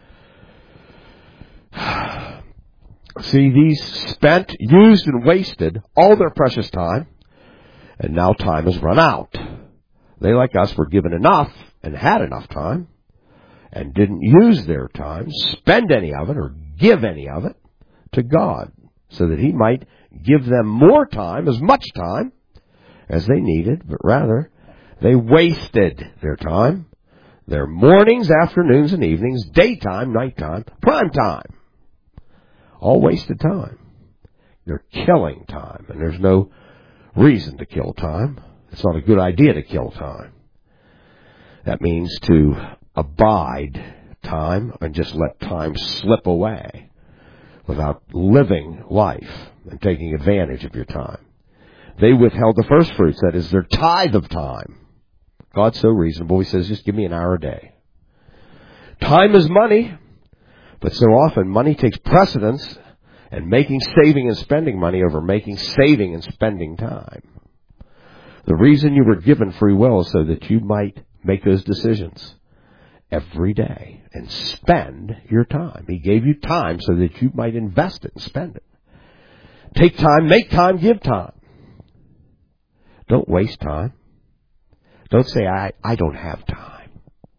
See, these spent, used, and wasted all their precious time, and now time has run out. They, like us, were given enough and had enough time, and didn't use their time, spend any of it, or give any of it to God, so that He might give them more time, as much time as they needed, but rather they wasted their time, their mornings, afternoons, and evenings, daytime, nighttime, prime time. All wasted time. They're killing time, and there's no reason to kill time. It's not a good idea to kill time. That means to abide time and just let time slip away without living life and taking advantage of your time. They withheld the first fruits, that is their tithe of time. God's so reasonable, He says, just give me an hour a day. Time is money, but so often money takes precedence and making, saving, and spending money over making, saving, and spending time. The reason you were given free will is so that you might make those decisions every day and spend your time. He gave you time so that you might invest it and spend it. Take time, make time, give time. Don't waste time. Don't say, I, I don't have time.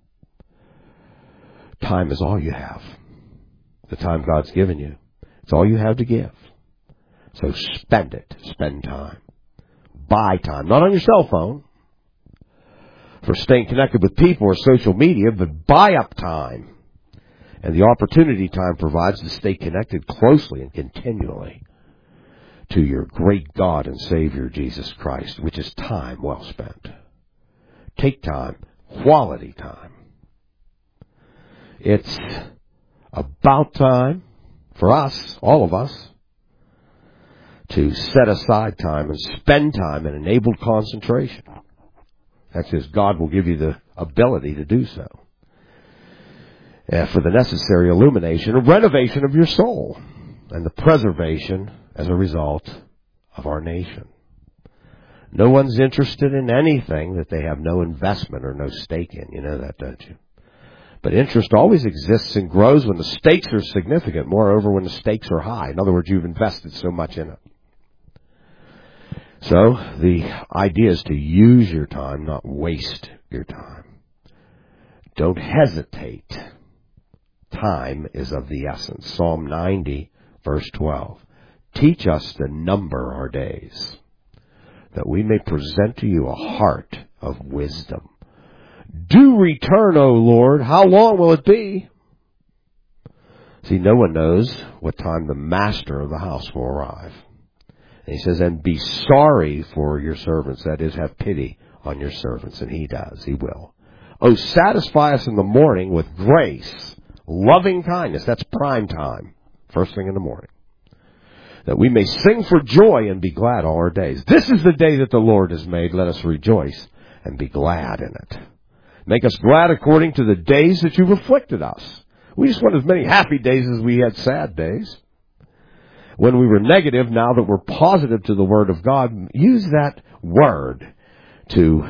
Time is all you have. The time God's given you. It's all you have to give. So spend it. Spend time. Buy time. Not on your cell phone for staying connected with people or social media, but buy up time. And the opportunity time provides to stay connected closely and continually to your great God and Savior, Jesus Christ, which is time well spent. Take time, quality time. It's about time for us, all of us, to set aside time and spend time in enabled concentration. That's because God will give you the ability to do so. Uh, for the necessary illumination and renovation of your soul and the preservation, as a result, of our nation. No one's interested in anything that they have no investment or no stake in. You know that, don't you? But interest always exists and grows when the stakes are significant. Moreover, when the stakes are high. In other words, you've invested so much in it. So, the idea is to use your time, not waste your time. Don't hesitate. Time is of the essence. Psalm ninety, verse twelve. Teach us to number our days, that we may present to you a heart of wisdom. Do return, O Lord. How long will it be? See, no one knows what time the master of the house will arrive. And he says, and be sorry for your servants. That is, have pity on your servants. And he does. He will. Oh, satisfy us in the morning with grace, loving kindness. That's prime time. First thing in the morning. That we may sing for joy and be glad all our days. This is the day that the Lord has made. Let us rejoice and be glad in it. Make us glad according to the days that you've afflicted us. We just want as many happy days as we had sad days. When we were negative, now that we're positive to the Word of God, use that Word to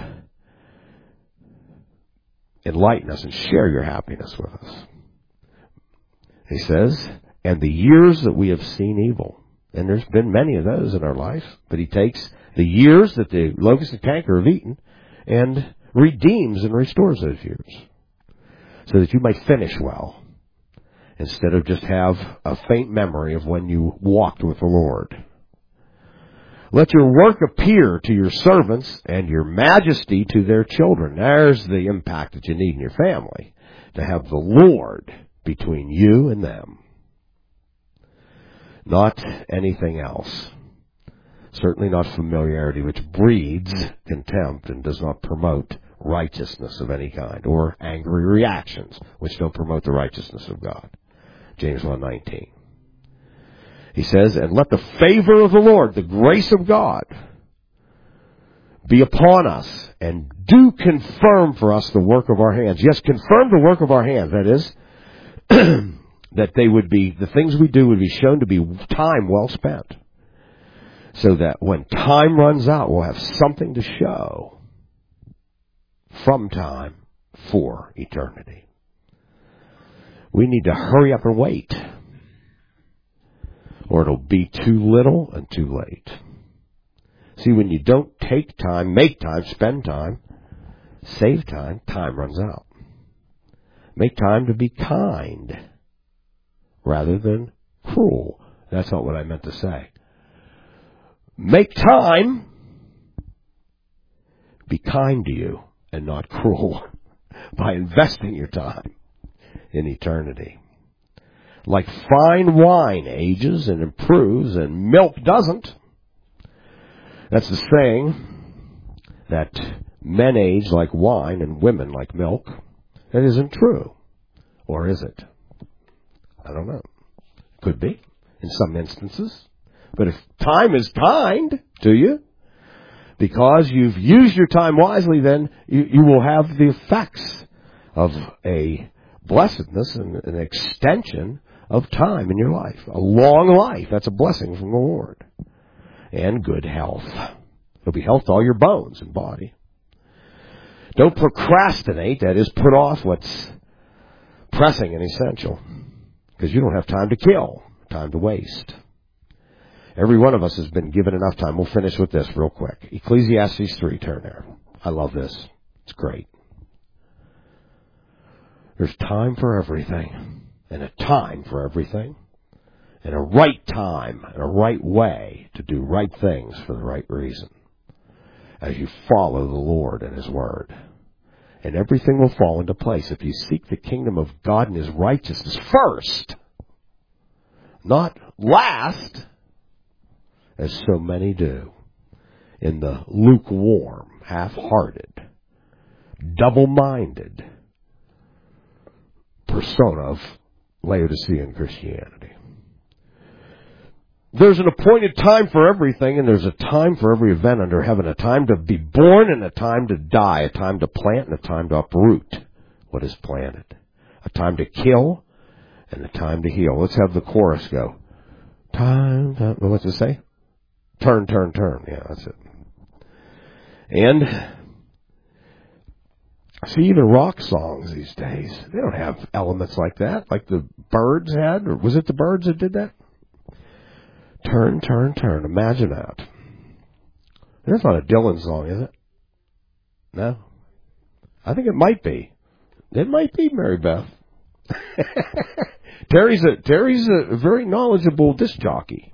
enlighten us and share your happiness with us. He says, and the years that we have seen evil. And there's been many of those in our life. But he takes the years that the locust and canker have eaten and redeems and restores those years. So that you might finish well. Instead of just have a faint memory of when you walked with the Lord. Let your work appear to your servants and your majesty to their children. There's the impact that you need in your family. To have the Lord between you and them. Not anything else. Certainly not familiarity, which breeds contempt and does not promote righteousness of any kind, or angry reactions, which don't promote the righteousness of God. James one nineteen. He says, and let the favor of the Lord, the grace of God, be upon us, and do confirm for us the work of our hands. Yes, confirm the work of our hands. That is, that they would be, the things we do would be shown to be time well spent. So that when time runs out, we'll have something to show from time for eternity. We need to hurry up and wait, or it'll be too little and too late. See, when you don't take time, make time, spend time, save time, time runs out. Make time to be kind rather than cruel. That's not what I meant to say. Make time. Be kind to you and not cruel by investing your time in eternity. Like fine wine ages and improves and milk doesn't. That's the saying that men age like wine and women like milk. That isn't true. Or is it? I don't know. Could be in some instances. But if time is kind to you, because you've used your time wisely, then you, you will have the effects of a blessedness and an extension of time in your life. A long life. That's a blessing from the Lord. And good health. There'll be health to all your bones and body. Don't procrastinate. That is, put off what's pressing and essential. Because you don't have time to kill. Time to waste. Every one of us has been given enough time. We'll finish with this real quick. Ecclesiastes three, turn there. I love this. It's great. There's time for everything. And a time for everything. And a right time and a right way to do right things for the right reason. As you follow the Lord and His Word. And everything will fall into place if you seek the kingdom of God and His righteousness first. Not last, as so many do. In the lukewarm, half-hearted, double-minded persona of Laodicean Christianity. There's an appointed time for everything, and there's a time for every event under heaven. A time to be born and a time to die. A time to plant and a time to uproot what is planted. A time to kill and a time to heal. Let's have the chorus go. Time, time what's it say? Turn, turn, turn. Yeah, that's it. And see, even rock songs these days, they don't have elements like that, like the Byrds had. Or was it the Byrds that did that? Turn, turn, turn. Imagine that. That's not a Dylan song, is it? No? I think it might be. It might be, Mary Beth. Terry's a Terry's a very knowledgeable disc jockey.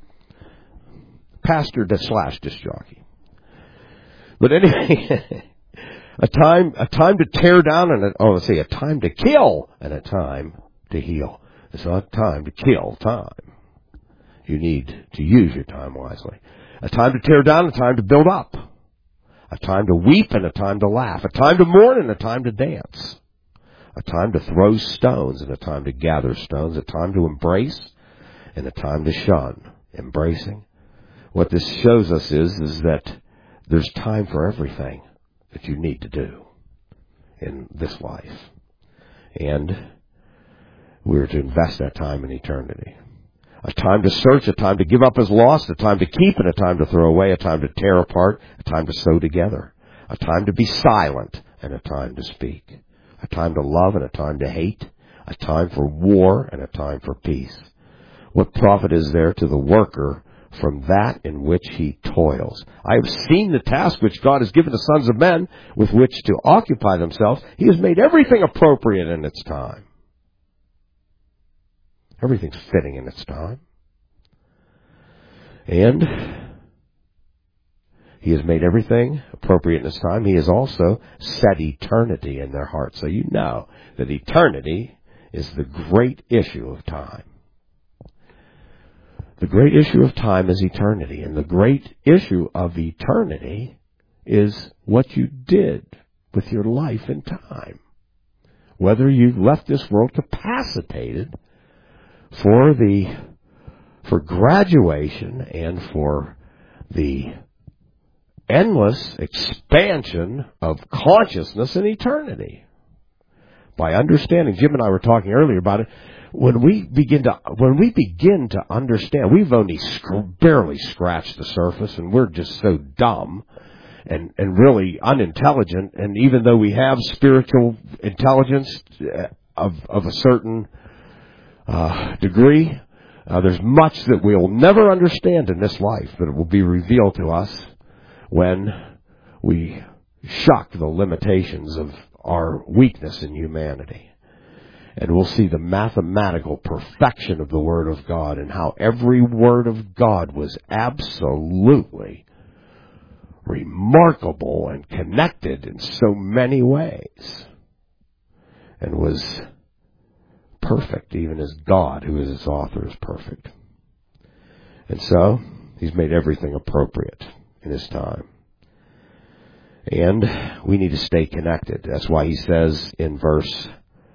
Pastor slash disc jockey. But anyway, a time a time to tear down and a, oh, let's say a time to kill and a time to heal. It's not time to kill time. You need to use your time wisely. A time to tear down, a time to build up. A time to weep and a time to laugh. A time to mourn and a time to dance. A time to throw stones and a time to gather stones. A time to embrace and a time to shun. Embracing. What this shows us is, is that there's time for everything that you need to do in this life. And we're to invest that time in eternity. A time to search, a time to give up as lost, a time to keep, and a time to throw away, a time to tear apart, a time to sew together, a time to be silent, and a time to speak, a time to love and a time to hate, a time for war and a time for peace. What profit is there to the worker from that in which he toils? I have seen the task which God has given the sons of men with which to occupy themselves. He has made everything appropriate in its time. Everything's fitting in its time. And He has made everything appropriate in its time. He has also set eternity in their hearts. So you know that eternity is the great issue of time. The great issue of time is eternity. And the great issue of eternity is what you did with your life in time. Whether you left this world capacitated for the for graduation and for the endless expansion of consciousness in eternity. By understanding, Jim and I were talking earlier about it, when we begin to when we begin to understand, we've only sc- barely scratched the surface, and we're just so dumb and, and really unintelligent. And even though we have spiritual intelligence of, of a certain uh, degree, uh, there's much that we'll never understand in this life, but it will be revealed to us when we shock the limitations of our weakness in humanity. And we'll see the mathematical perfection of the Word of God and how every word of God was absolutely remarkable and connected in so many ways. And was perfect, even as God, who is its author, is perfect. And so, He's made everything appropriate in His time. And we need to stay connected. That's why He says in verse...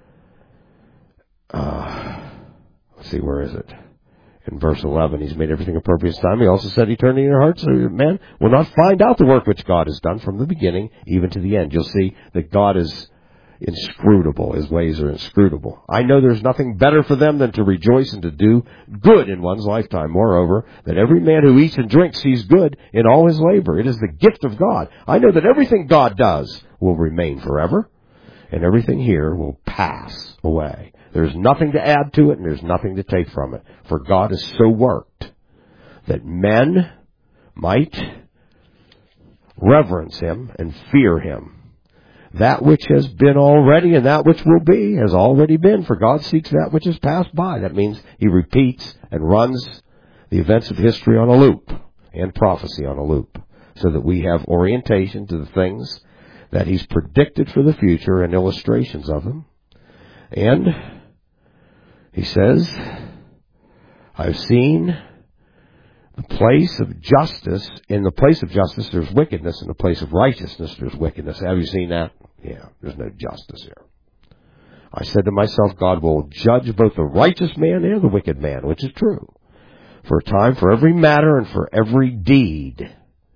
Uh, let's see, where is it? In verse eleven, He's made everything appropriate this time. He also said eternity in your hearts, so that man will not find out the work which God has done from the beginning even to the end. You'll see that God is inscrutable. His ways are inscrutable. I know there's nothing better for them than to rejoice and to do good in one's lifetime. Moreover, that every man who eats and drinks sees good in all his labor. It is the gift of God. I know that everything God does will remain forever, and everything here will pass away. There's nothing to add to it, and there's nothing to take from it. For God has so worked that men might reverence Him and fear Him. That which has been already and that which will be has already been, for God seeks that which has passed by. That means He repeats and runs the events of history on a loop and prophecy on a loop, so that we have orientation to the things that He's predicted for the future and illustrations of them. And He says, I've seen the place of justice. In the place of justice, there's wickedness. In the place of righteousness, there's wickedness. Have you seen that? Yeah, there's no justice here. I said to myself, God will judge both the righteous man and the wicked man, which is true, for a time for every matter and for every deed.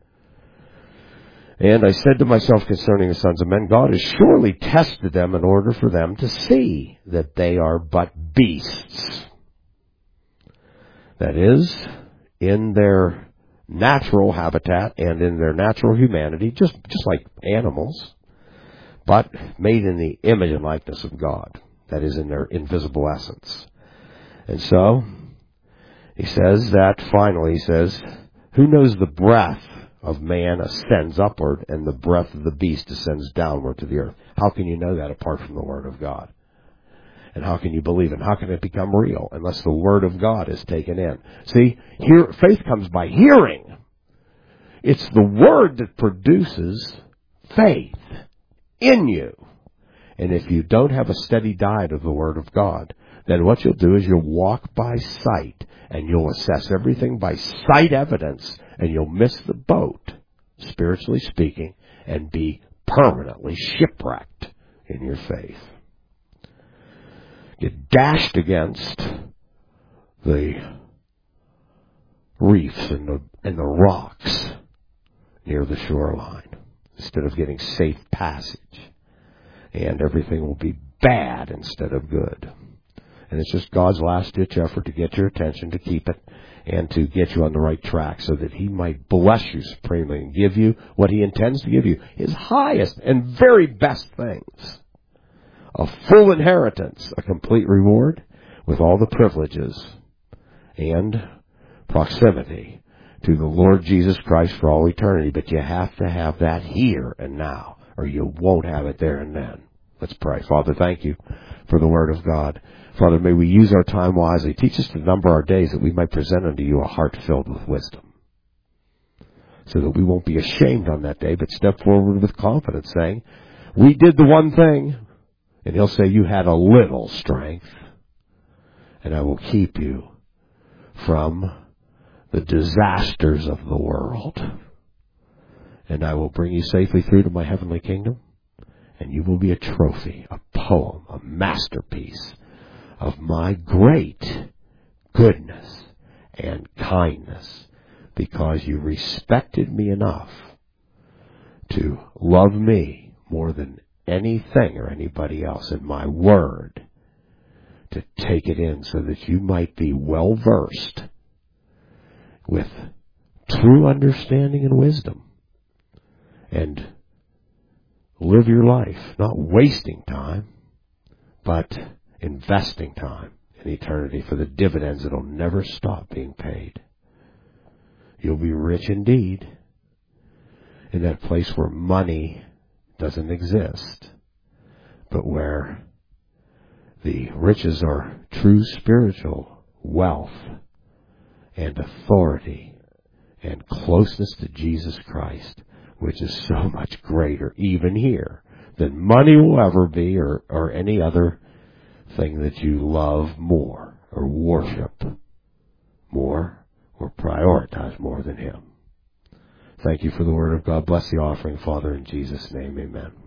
And I said to myself concerning the sons of men, God has surely tested them in order for them to see that they are but beasts. That is, in their natural habitat and in their natural humanity, just, just like animals, but made in the image and likeness of God. That is, in their invisible essence. And so, He says that finally, He says, who knows the breath of man ascends upward, and the breath of the beast descends downward to the earth. How can you know that apart from the Word of God? And how can you believe it? How can it become real unless the Word of God is taken in? See, here, faith comes by hearing. It's the Word that produces faith in you. And if you don't have a steady diet of the Word of God, then what you'll do is you'll walk by sight, and you'll assess everything by sight evidence, and you'll miss the boat, spiritually speaking, and be permanently shipwrecked in your faith. Get dashed against the reefs and the, and the rocks near the shoreline instead of getting safe passage. And everything will be bad instead of good. And it's just God's last-ditch effort to get your attention, to keep it, and to get you on the right track so that He might bless you supremely and give you what He intends to give you, His highest and very best things. A full inheritance, a complete reward, with all the privileges and proximity to the Lord Jesus Christ for all eternity. But you have to have that here and now, or you won't have it there and then. Let's pray. Father, thank You for the Word of God. Father, may we use our time wisely. Teach us to number our days that we might present unto You a heart filled with wisdom, so that we won't be ashamed on that day, but step forward with confidence, saying, we did the one thing. And He'll say, you had a little strength, and I will keep you from the disasters of the world. And I will bring you safely through to my heavenly kingdom, and you will be a trophy, a poem, a masterpiece of my great goodness and kindness, because you respected me enough to love me more than anything or anybody else in my word, to take it in so that you might be well versed with true understanding and wisdom, and live your life, not wasting time, but investing time in eternity for the dividends that will never stop being paid. You'll be rich indeed in that place where money doesn't exist, but where the riches are true spiritual wealth and authority and closeness to Jesus Christ, which is so much greater even here than money will ever be, or, or any other thing that you love more or worship more or prioritize more than Him. Thank you for the Word of God. Bless the offering, Father, in Jesus' name. Amen.